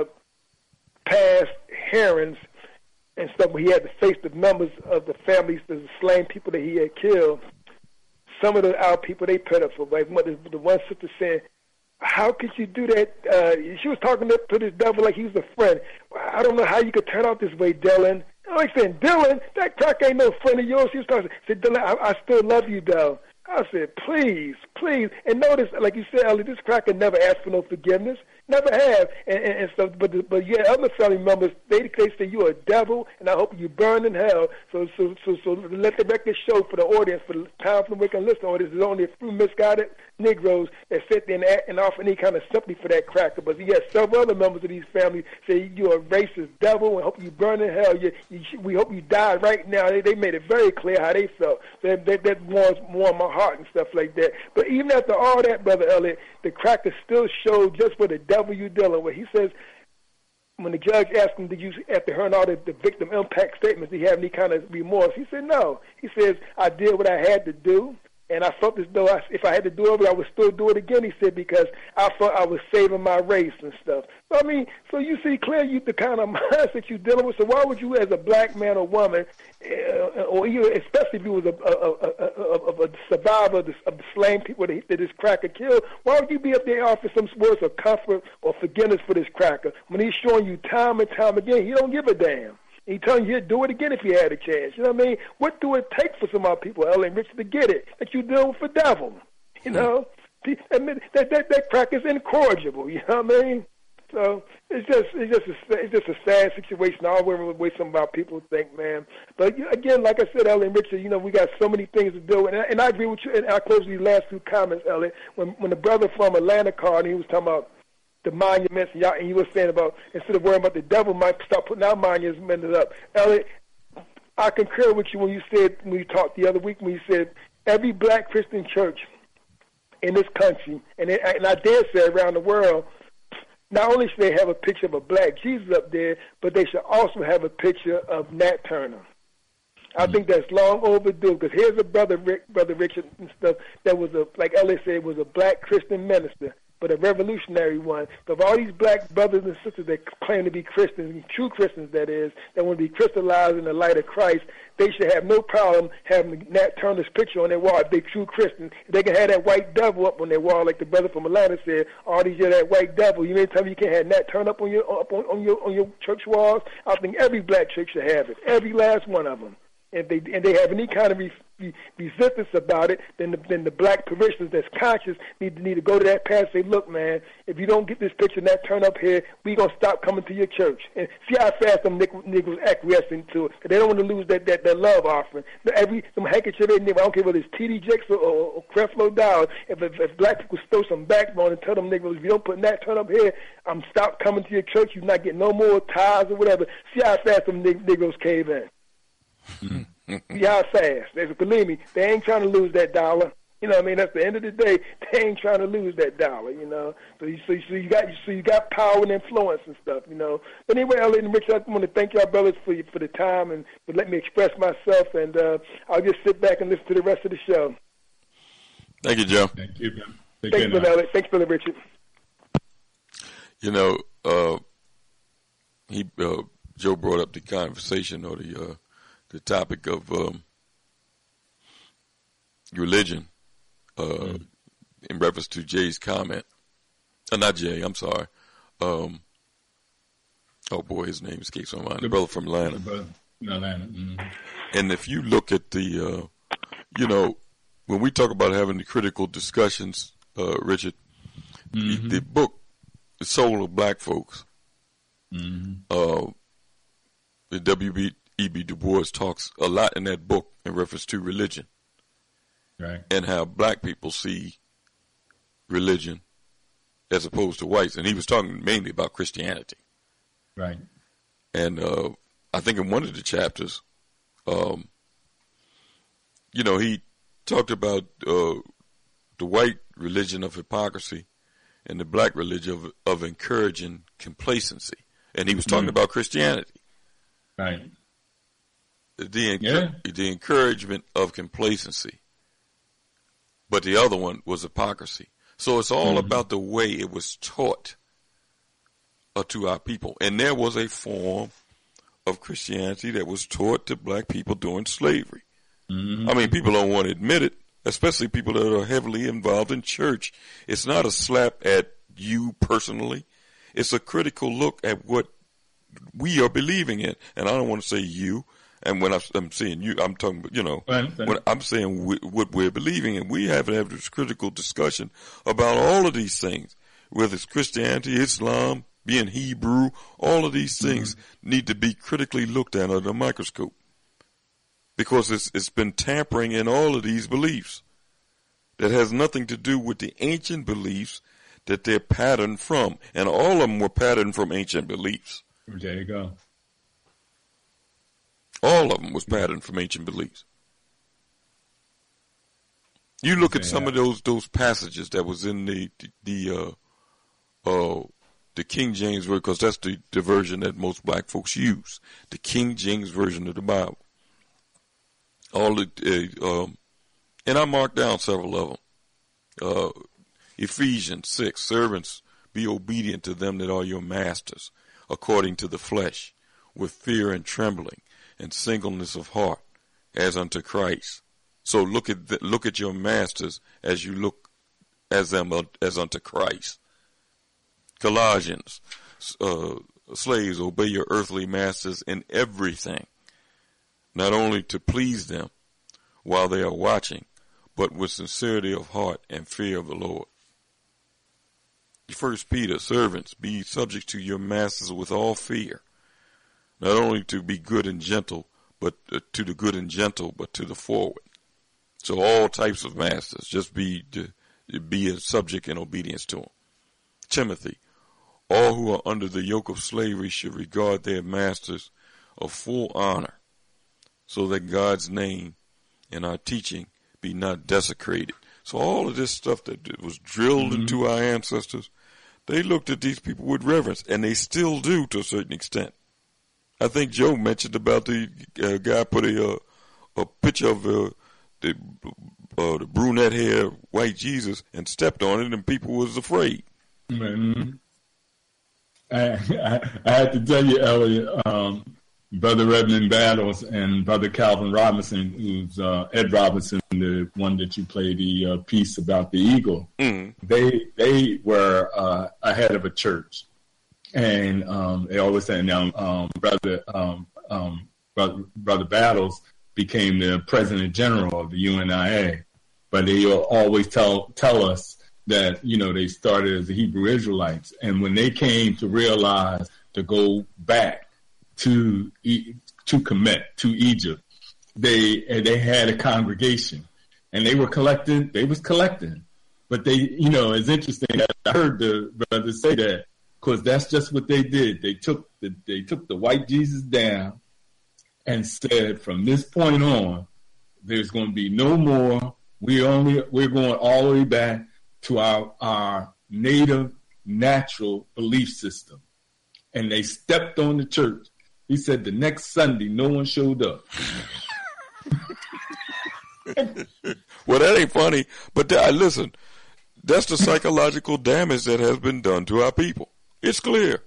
past hearings and stuff where he had to face the members of the families, the slain people that he had killed, some of our people, they pitiful. Like the one sister saying, how could you do that? She was talking to this devil like he was a friend. I don't know how you could turn out this way, Dylan. I'm like saying, Dylan, that crack ain't no friend of yours. She was talking. I said, Dylan, I still love you, though. I said, please. And notice, like you said, Ellie, this cracker never asked for no forgiveness. Never have. And so, but yeah, other family members, they say you're a devil, and I hope you burn in hell. So let the record show for the audience, for the time for the Wake and Listen audience, there's only a few misguided Negroes that sit there and offer any kind of sympathy for that cracker. But you got several other members of these families say you're a racist devil and hope you burn in hell. We hope you die right now. They made it very clear how they felt. That warmed my heart and stuff like that. But even after all that, Brother Elliott, the cracker still showed just what the devil you dealing with. He says, when the judge asked him, did you, after hearing all the victim impact statements, did he have any kind of remorse? He said, no. He says, I did what I had to do, and I felt as though if I had to do it, I would still do it again, he said, because I felt I was saving my race and stuff. So, I mean, so you see clearly the kind of mindset you're dealing with. So why would you, as a black man or woman, or you, especially if you was a survivor of the slain people that this cracker killed, why would you be up there offering some words of comfort or forgiveness for this cracker when he's showing you time and time again he don't give a damn? He telling you he'd do it again if he had a chance. You know what I mean? What do it take for some of our people, L.A. Rich, to get it? That you deal with the devil. You know? That crack is incorrigible. You know what I mean? So it's just a sad situation. I don't know what some of our people think, man. But again, like I said, L.A. Richard, you know, we got so many things to do. And I agree with you. And I'll close with these last two comments, L.A. When the brother from Atlanta called and he was talking about the monuments, and you were saying about instead of worrying about the devil, might start putting our monuments up. Elliot, I concur with you when you talked the other week when you said every black Christian church in this country, and I dare say around the world, not only should they have a picture of a black Jesus up there, but they should also have a picture of Nat Turner. I think that's long overdue, because here's a brother Richard and stuff that was like Elliot said, was a black Christian minister, but a revolutionary one. But of all these black brothers and sisters that claim to be Christians, true Christians that is, that want to be crystallized in the light of Christ, they should have no problem having Nat Turner's picture on their wall if they're true Christians. If they can have that white devil up on their wall, like the brother from Atlanta said, all these years that white devil. You mean tell me you can't have Nat Turner up on your church walls? I think every black church should have it, every last one of them. If they have any kind of resistance about it, then the black parishioners that's conscious need to go to that path and say, look, man, if you don't get this picture and that turn up here, we gonna stop coming to your church. And see how fast them niggas acquiescing to it. They don't want to lose that love offering. Some handkerchief, I don't care whether it's TD Jakes or Creflo Dollar. If black people stole some backbone and tell them niggas, if you don't put that turn up here, I'm stop coming to your church. You're not getting no more tithes or whatever. See how fast them niggas cave in. Yeah, fast. Believe me, they ain't trying to lose that dollar. You know what I mean? That's the end of the day. They ain't trying to lose that dollar. You know. So you got power and influence and stuff. You know. But anyway, Elliot and Rich, I want to thank y'all brothers for the time and for letting me express myself. And I'll just sit back and listen to the rest of the show. Thank you, Joe. Thank you, man. Thanks, Brother Elliot. Thanks, Brother Richard. You know, Joe brought up the conversation or the topic of religion in reference to Jay's comment. Not Jay, I'm sorry. Oh, boy, his name escapes my mind. The brother from Atlanta. Mm-hmm. And if you look at the, when we talk about having the critical discussions, Richard, mm-hmm. the book, The Soul of Black Folks, mm-hmm. The W.E.B. Du Bois talks a lot in that book in reference to religion, right? And how black people see religion as opposed to whites. And he was talking mainly about Christianity, right? And I think in one of the chapters, he talked about the white religion of hypocrisy and the black religion of encouraging complacency. And he was talking about Christianity. Right. The encouragement of complacency. But the other one was hypocrisy. So it's all about the way it was taught to our people. And there was a form of Christianity that was taught to black people during slavery. Mm-hmm. I mean, people don't want to admit it, especially people that are heavily involved in church. It's not a slap at you personally. It's a critical look at what we are believing in. And I don't want to say you. And when I'm saying you, I'm talking about, when I'm saying what we're believing in. We have to have this critical discussion about all of these things, whether it's Christianity, Islam, being Hebrew, all of these things need to be critically looked at under a microscope, because it's been tampering in all of these beliefs. that has nothing to do with the ancient beliefs that they're patterned from. And all of them were patterned from ancient beliefs. There you go. All of them was patterned from ancient beliefs. You look at some of those passages that was in the King James Version, because that's the version that most black folks use, the King James Version of the Bible. And I marked down several of them. Ephesians 6, servants, be obedient to them that are your masters, according to the flesh, with fear and trembling, and singleness of heart, as unto Christ. So look at your masters as you look as unto Christ. Colossians, slaves, obey your earthly masters in everything, not only to please them while they are watching, but with sincerity of heart and fear of the Lord. 1 Peter, servants, be subject to your masters with all fear, not only to be good and gentle, but to the good and gentle, but to the forward. So all types of masters, just be a subject in obedience to them. Timothy, all who are under the yoke of slavery should regard their masters of full honor, so that God's name and our teaching be not desecrated. So all of this stuff that was drilled into our ancestors, they looked at these people with reverence, and they still do to a certain extent. I think Joe mentioned about the guy put a picture of the brunette hair white Jesus and stepped on it, and people was afraid. Mm-hmm. I had to tell you, Elliot, Brother Redmond Battles and Brother Calvin Robinson, who's Ed Robinson, the one that you played the piece about the eagle. Mm-hmm. They were ahead of a church, and they always say now, Brother Battles became the President General of the UNIA, but they always tell us that they started as the Hebrew Israelites, and when they came to realize to go back to commit to Egypt, they had a congregation, and they were collecting. They was collecting, but it's interesting that I heard the brothers say that, because that's just what they did. They took the white Jesus down and said, from this point on, there's going to be no more. We're going all the way back to our native, natural belief system. And they stepped on the church. He said the next Sunday, no one showed up. Well, that ain't funny. But listen, that's the psychological damage that has been done to our people. It's clear.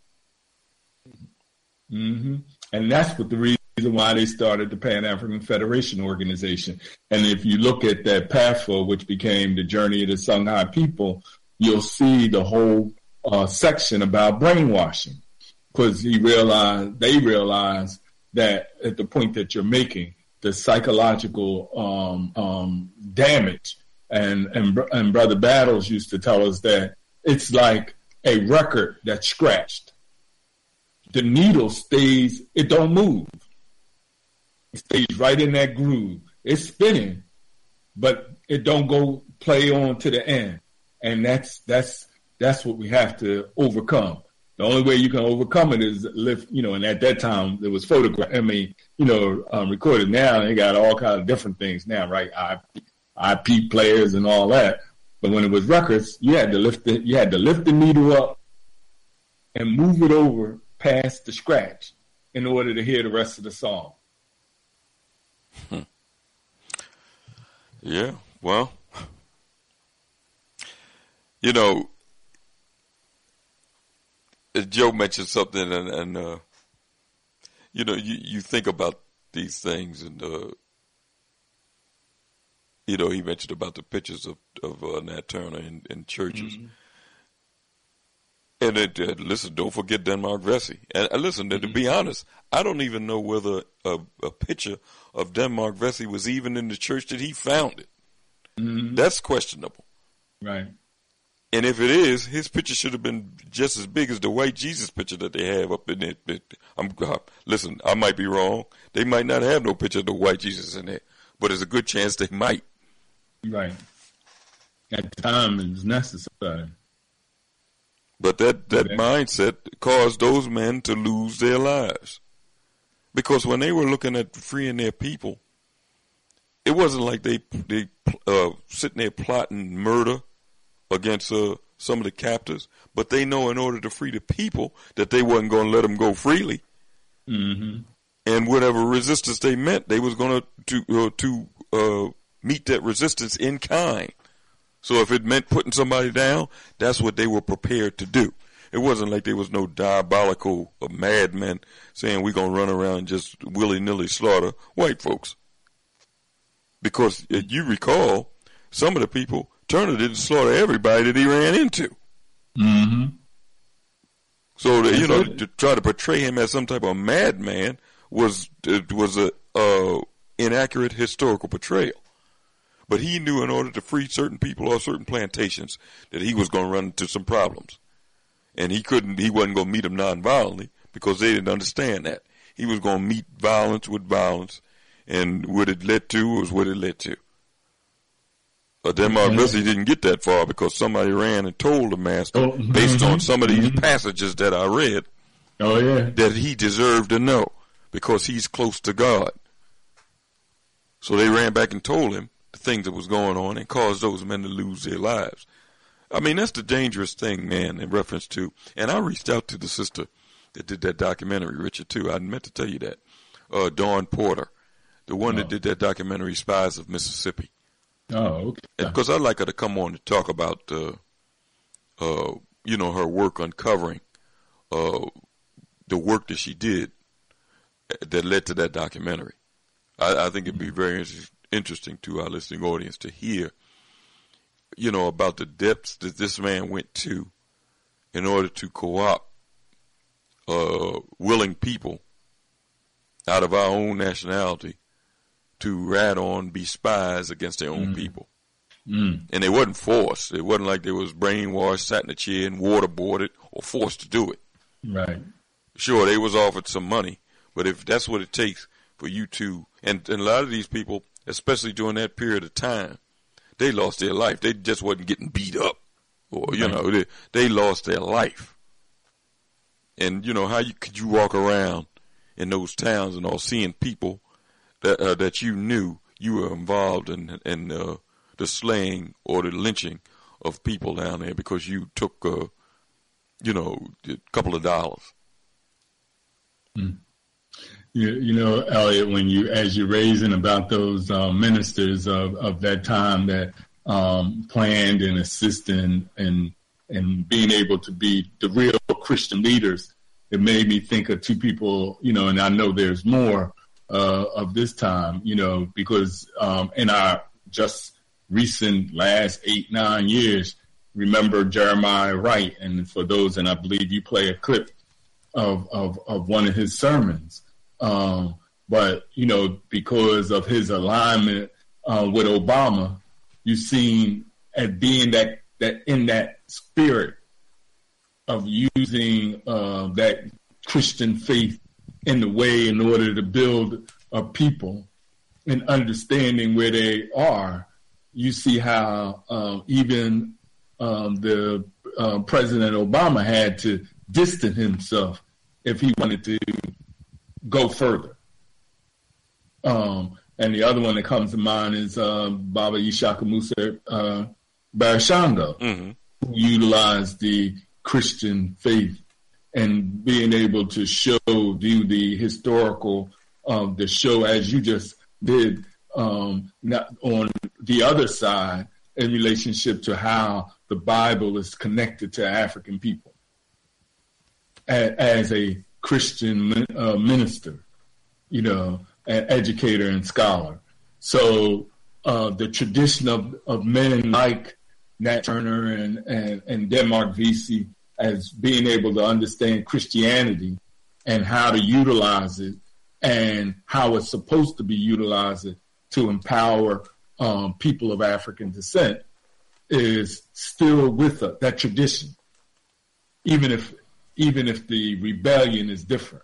Mm-hmm. And that's what the reason why they started the Pan-African Federation Organization. And if you look at that PAFA, which became the Journey of the Songhai People, you'll see the whole section about brainwashing, because they realized that at the point that you're making, the psychological damage, and Brother Battles used to tell us that it's like a record that's scratched. The needle stays, it don't move. It stays right in that groove. It's spinning, but it don't go play on to the end. And that's what we have to overcome. The only way you can overcome it is lift, and at that time there was photograph. Recorded. Now they got all kinds of different things now, right? IP players and all that. But when it was records, you had to lift the needle up and move it over past the scratch in order to hear the rest of the song. Yeah, well, Joe mentioned something, and you think about these things, and he mentioned about the pictures of Nat Turner in churches. Mm-hmm. And listen, don't forget Denmark Vesey. And listen, to be honest, I don't even know whether a picture of Denmark Vesey was even in the church that he founded. Mm-hmm. That's questionable. Right. And if it is, his picture should have been just as big as the white Jesus picture that they have up in there. Listen, I might be wrong. They might not have no picture of the white Jesus in there, but there's a good chance they might. Right. at the time it was necessary. But that mindset caused those men to lose their lives. Because when they were looking at freeing their people, it wasn't like they sitting there plotting murder against some of the captors, but they know in order to free the people that they wasn't going to let them go freely. Mm-hmm. And whatever resistance they met, they was going to meet that resistance in kind. So if it meant putting somebody down, that's what they were prepared to do. It wasn't like there was no diabolical madmen saying we're going to run around and just willy-nilly slaughter white folks. Because you recall, some of the people, Turner didn't slaughter everybody that he ran into. Mm-hmm. So, to try to portray him as some type of madman was a inaccurate historical portrayal. But he knew in order to free certain people or certain plantations that he was going to run into some problems. And he wasn't going to meet them nonviolently because they didn't understand that. He was going to meet violence with violence, and what it led to was what it led to. Denmark Vesey didn't get that far because somebody ran and told the master, based on some of these passages that I read, that he deserved to know because he's close to God. So they ran back and told him the things that was going on and caused those men to lose their lives. I mean, that's the dangerous thing, man, in reference to, and I reached out to the sister that did that documentary, Richard, too. I meant to tell you that. Dawn Porter, the one that did that documentary, Spies of Mississippi. Oh, okay. Because I'd like her to come on to talk about, her work uncovering the work that she did that led to that documentary. I think it'd be very interesting to our listening audience to hear, about the depths that this man went to in order to co-opt willing people out of our own nationality to rat on, be spies against their own people. Mm. And they wasn't forced. It wasn't like they was brainwashed, sat in a chair and waterboarded or forced to do it. Right. Sure, they was offered some money, but if that's what it takes for you to, and a lot of these people, especially during that period of time, they lost their life. They just wasn't getting beat up, or they lost their life. And how could you walk around in those towns and all seeing people that you knew you were involved in the slaying or the lynching of people down there because you took a couple of dollars. Mm. Elliot, as you're raising about those ministers of that time that planned and assisted and being able to be the real Christian leaders, it made me think of two people, and I know there's more of this time, because in our just recent last 8-9 years, remember Jeremiah Wright, and for those, and I believe you play a clip of one of his sermons. But, because of his alignment with Obama, you've seen as being that in that spirit of using that Christian faith in the way in order to build a people and understanding where they are. You see how even the President Obama had to distance himself if he wanted to go further. And the other one that comes to mind is Baba Ishaq Musa Barashanga, who utilized the Christian faith and being able to do the historical, the show as you just did, not on the other side in relationship to how the Bible is connected to African people as a Christian minister, an educator and scholar. So the tradition of men like Nat Turner and Denmark Vesey as being able to understand Christianity and how to utilize it and how it's supposed to be utilized to empower people of African descent is still with us, that tradition, even if the rebellion is different.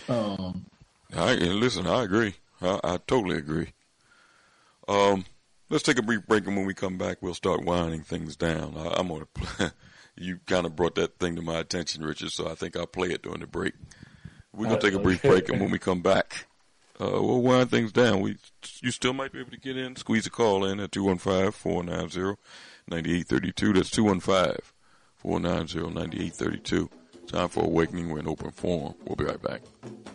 Listen, I agree. I totally agree. Let Let's take a brief break, and when we come back, we'll start winding things down. I'm going to you kind of brought that thing to my attention, Richard, so I think I'll play it during the break. We're going to take a brief break, and when we come back, we'll wind things down. You still might be able to get in, squeeze a call in at 215-490-9832. That's 215-490-9832. Time for Awakening. We're in open forum. We'll be right back.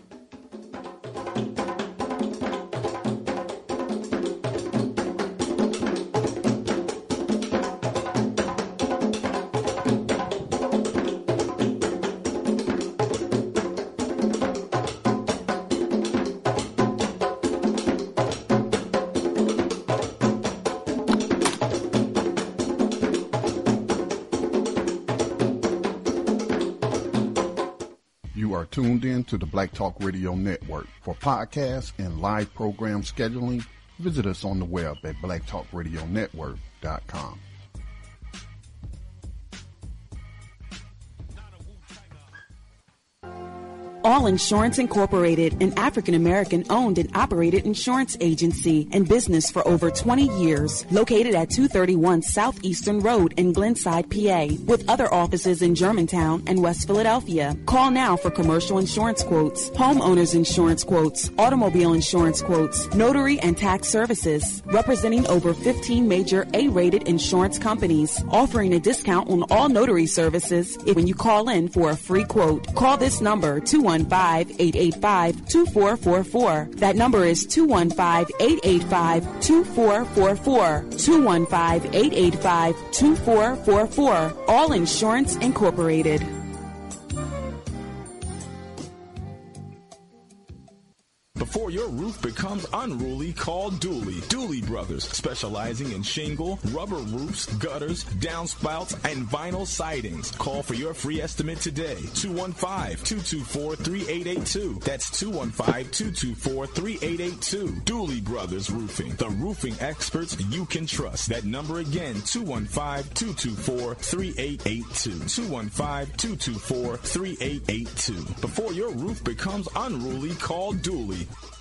Tuned in to the Black Talk Radio Network. For podcasts and live program scheduling, visit us on the web at blacktalkradionetwork.com. All Insurance Incorporated, an African-American owned and operated insurance agency and business for over 20 years, located at 231 Southeastern Road in Glenside, PA, with other offices in Germantown and West Philadelphia. Call now for commercial insurance quotes, homeowners insurance quotes, automobile insurance quotes, notary and tax services, representing over 15 major A-rated insurance companies, offering a discount on all notary services when you call in for a free quote. Call this number, 215-885-2444. That number is 215-885-2444. 215-885-2444. All Insurance Incorporated. Before your roof becomes unruly, call Dooley. Dooley Brothers, specializing in shingle, rubber roofs, gutters, downspouts, and vinyl sidings. Call for your free estimate today. 215-224-3882. That's 215-224-3882. Dooley Brothers Roofing, the roofing experts you can trust. That number again, 215-224-3882. 215-224-3882. Before your roof becomes unruly, call Dooley.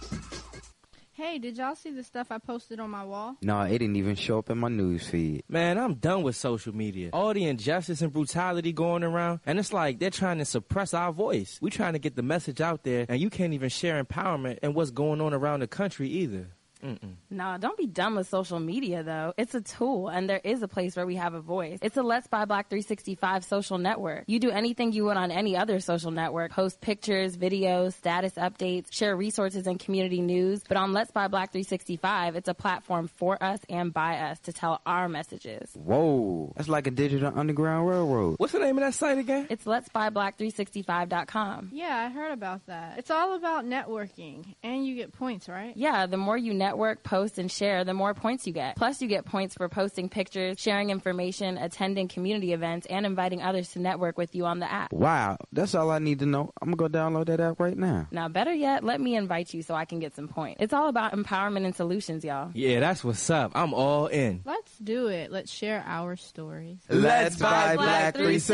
Hey, did y'all see the stuff I posted on my wall? No, it didn't even show up in my news feed. Man, I'm done with social media. All the injustice and brutality going around, and it's like they're trying to suppress our voice. We're trying to get the message out there, and you can't even share empowerment and what's going on around the country either. No, don't be dumb with social media, though. It's a tool, and there is a place where we have a voice. It's a Let's Buy Black 365 social network. You do anything you would on any other social network. Post pictures, videos, status updates, share resources and community news. But on Let's Buy Black 365, it's a platform for us and by us to tell our messages. Whoa, that's like a digital underground railroad. What's the name of that site again? It's letsbuyblack365.com. Yeah, I heard about that. It's all about networking, and you get points, right? Yeah, the more you network, post, and share, the more points you get. Plus, you get points for posting pictures, sharing information, attending community events, and inviting others to network with you on the app. Wow, that's all I need to know. I'm going to go download that app right now. Now, better yet, let me invite you so I can get some points. It's all about empowerment and solutions, y'all. Yeah, that's what's up. I'm all in. Let's do it. Let's share our stories. Let's Buy Black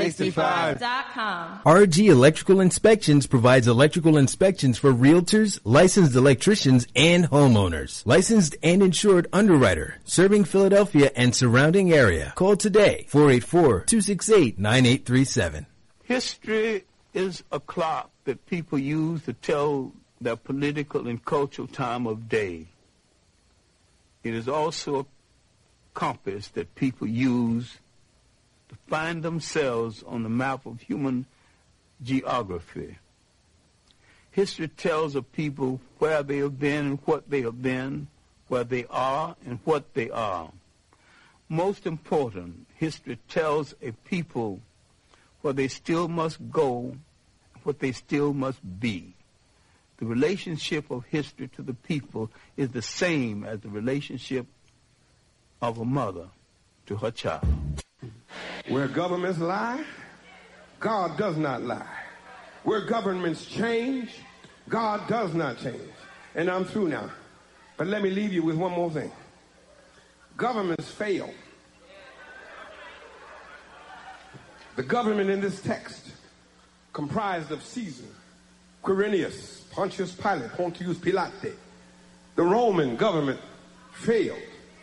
365.com. RG Electrical Inspections provides electrical inspections for realtors, licensed electricians, and homeowners. Licensed and insured underwriter, serving Philadelphia and surrounding area. Call today, 484-268-9837. History is a clock that people use to tell their political and cultural time of day. It is also a compass that people use to find themselves on the map of human geography. History tells of people where they have been and what they have been, where they are and what they are. Most important, history tells a people where they still must go, what they still must be. The relationship of history to the people is the same as the relationship of a mother to her child. Where governments lie, God does not lie. Where governments change, God does not change. And I'm through now. But let me leave you with one more thing. Governments fail. The government in this text, comprised of Caesar, Quirinius, Pontius Pilate, Pontius Pilate, the Roman government failed.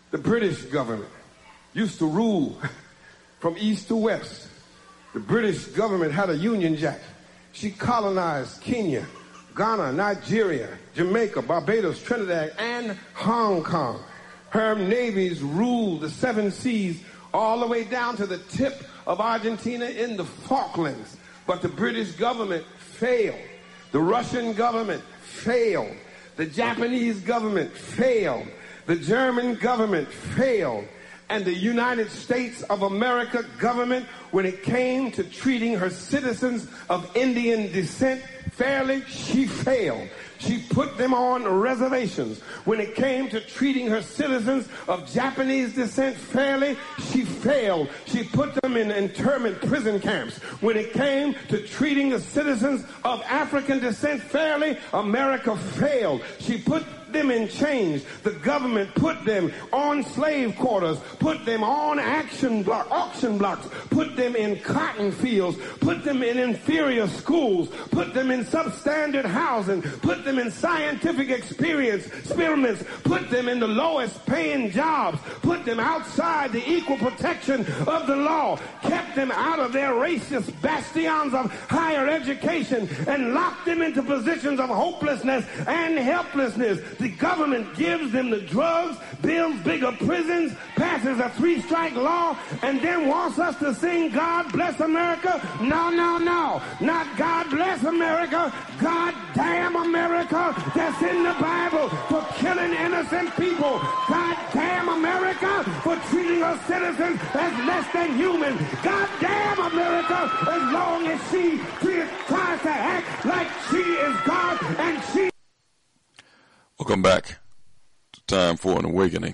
The British government used to rule from east to west. The British government had a Union Jack. She colonized Kenya, Ghana, Nigeria, Jamaica, Barbados, Trinidad, and Hong Kong. Her navies ruled the 7 seas all the way down to the tip of Argentina in the Falklands. But the British government failed. The Russian government failed. The Japanese government failed. The German government failed. And the United States of America government, when it came to treating her citizens of Indian descent fairly, she failed. She put them on reservations. When it came to treating her citizens of Japanese descent fairly, she failed. She put them in internment prison camps. When it came to treating the citizens of African descent fairly, America failed. She put them in chains. The government put them on slave quarters, put them on auction blocks, put them in cotton fields, put them in inferior schools, put them in substandard housing, put them in scientific experiments, put them in the lowest paying jobs, put them outside the equal protection of the law, kept them out of their racist bastions of higher education, and locked them into positions of hopelessness and helplessness. The government gives them the drugs, builds bigger prisons, passes a 3-strike law, and then wants us to sing God Bless America? No, no, no. Not God Bless America. God damn America that's in the Bible for killing innocent people. God damn America for treating her citizens as less than human. God damn America as long as she tries to act like she is God and she... Welcome back to Time for an Awakening.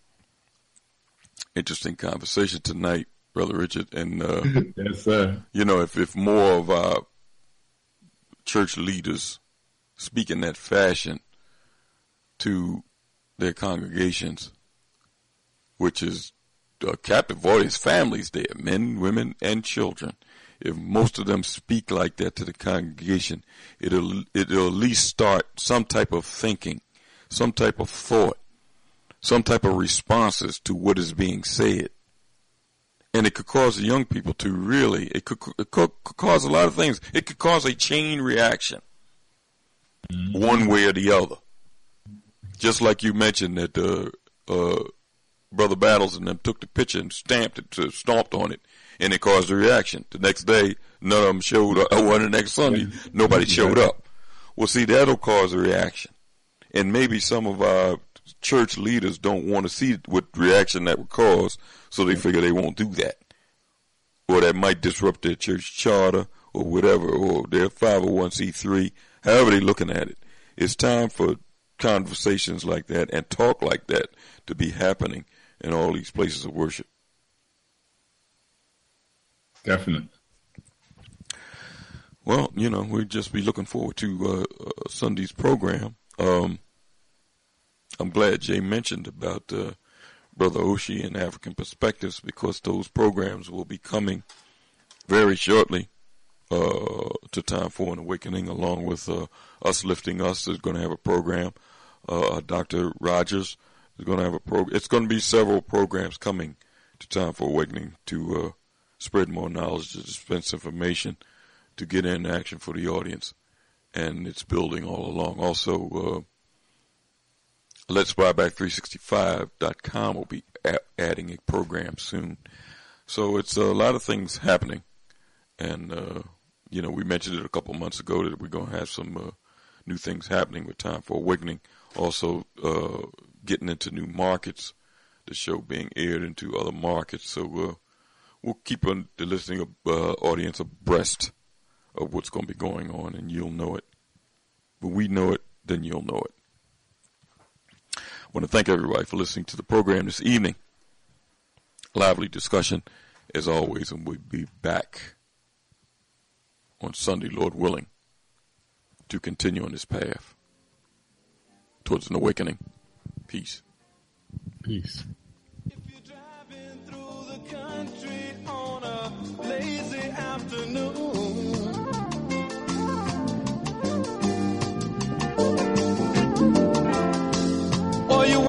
Interesting conversation tonight, Brother Richard. And, yes, sir. You know, if more of our church leaders speak in that fashion to their congregations, which is a captive audience, families there, men, women, and children. If most of them speak like that to the congregation, it'll at least start some type of thinking, some type of thought, some type of responses to what is being said. And it could cause the young people to really, it could cause a lot of things. It could cause a chain reaction, one way or the other. Just like you mentioned that Brother Battles and them took the picture and stomped on it, and it caused a reaction. The next day, none of them showed up. Or the next Sunday, nobody showed up. Well, see, that'll cause a reaction. And maybe some of our church leaders don't want to see what reaction that would cause, so they figure they won't do that. Or that might disrupt their church charter or whatever, or their 501c3, however they're looking at it. It's time for conversations like that and talk like that to be happening in all these places of worship. Definitely. Well, you know, we'll just be looking forward to Sunday's program. I'm glad Jay mentioned about Brother Oshie and African Perspectives, because those programs will be coming very shortly to Time for an Awakening, along with Us Lifting Us is going to have a program. Dr. Rogers is going to have a program. It's going to be several programs coming to Time for Awakening to spread more knowledge, to dispense information, to get in action for the audience. And it's building all along. Also, Let'sBuyBack365.com will be adding a program soon. So it's a lot of things happening. And, you know, we mentioned it a couple months ago that we're going to have some new things happening with Time for Awakening. Also, getting into new markets, the show being aired into other markets. So we'll keep the listening audience abreast of what's going to be going on, and you'll know it. When we know it, then you'll know it. I want to thank everybody for listening to the program this evening. Lively discussion, as always, and we'll be back on Sunday, Lord willing, to continue on this path towards an awakening. Peace. Peace.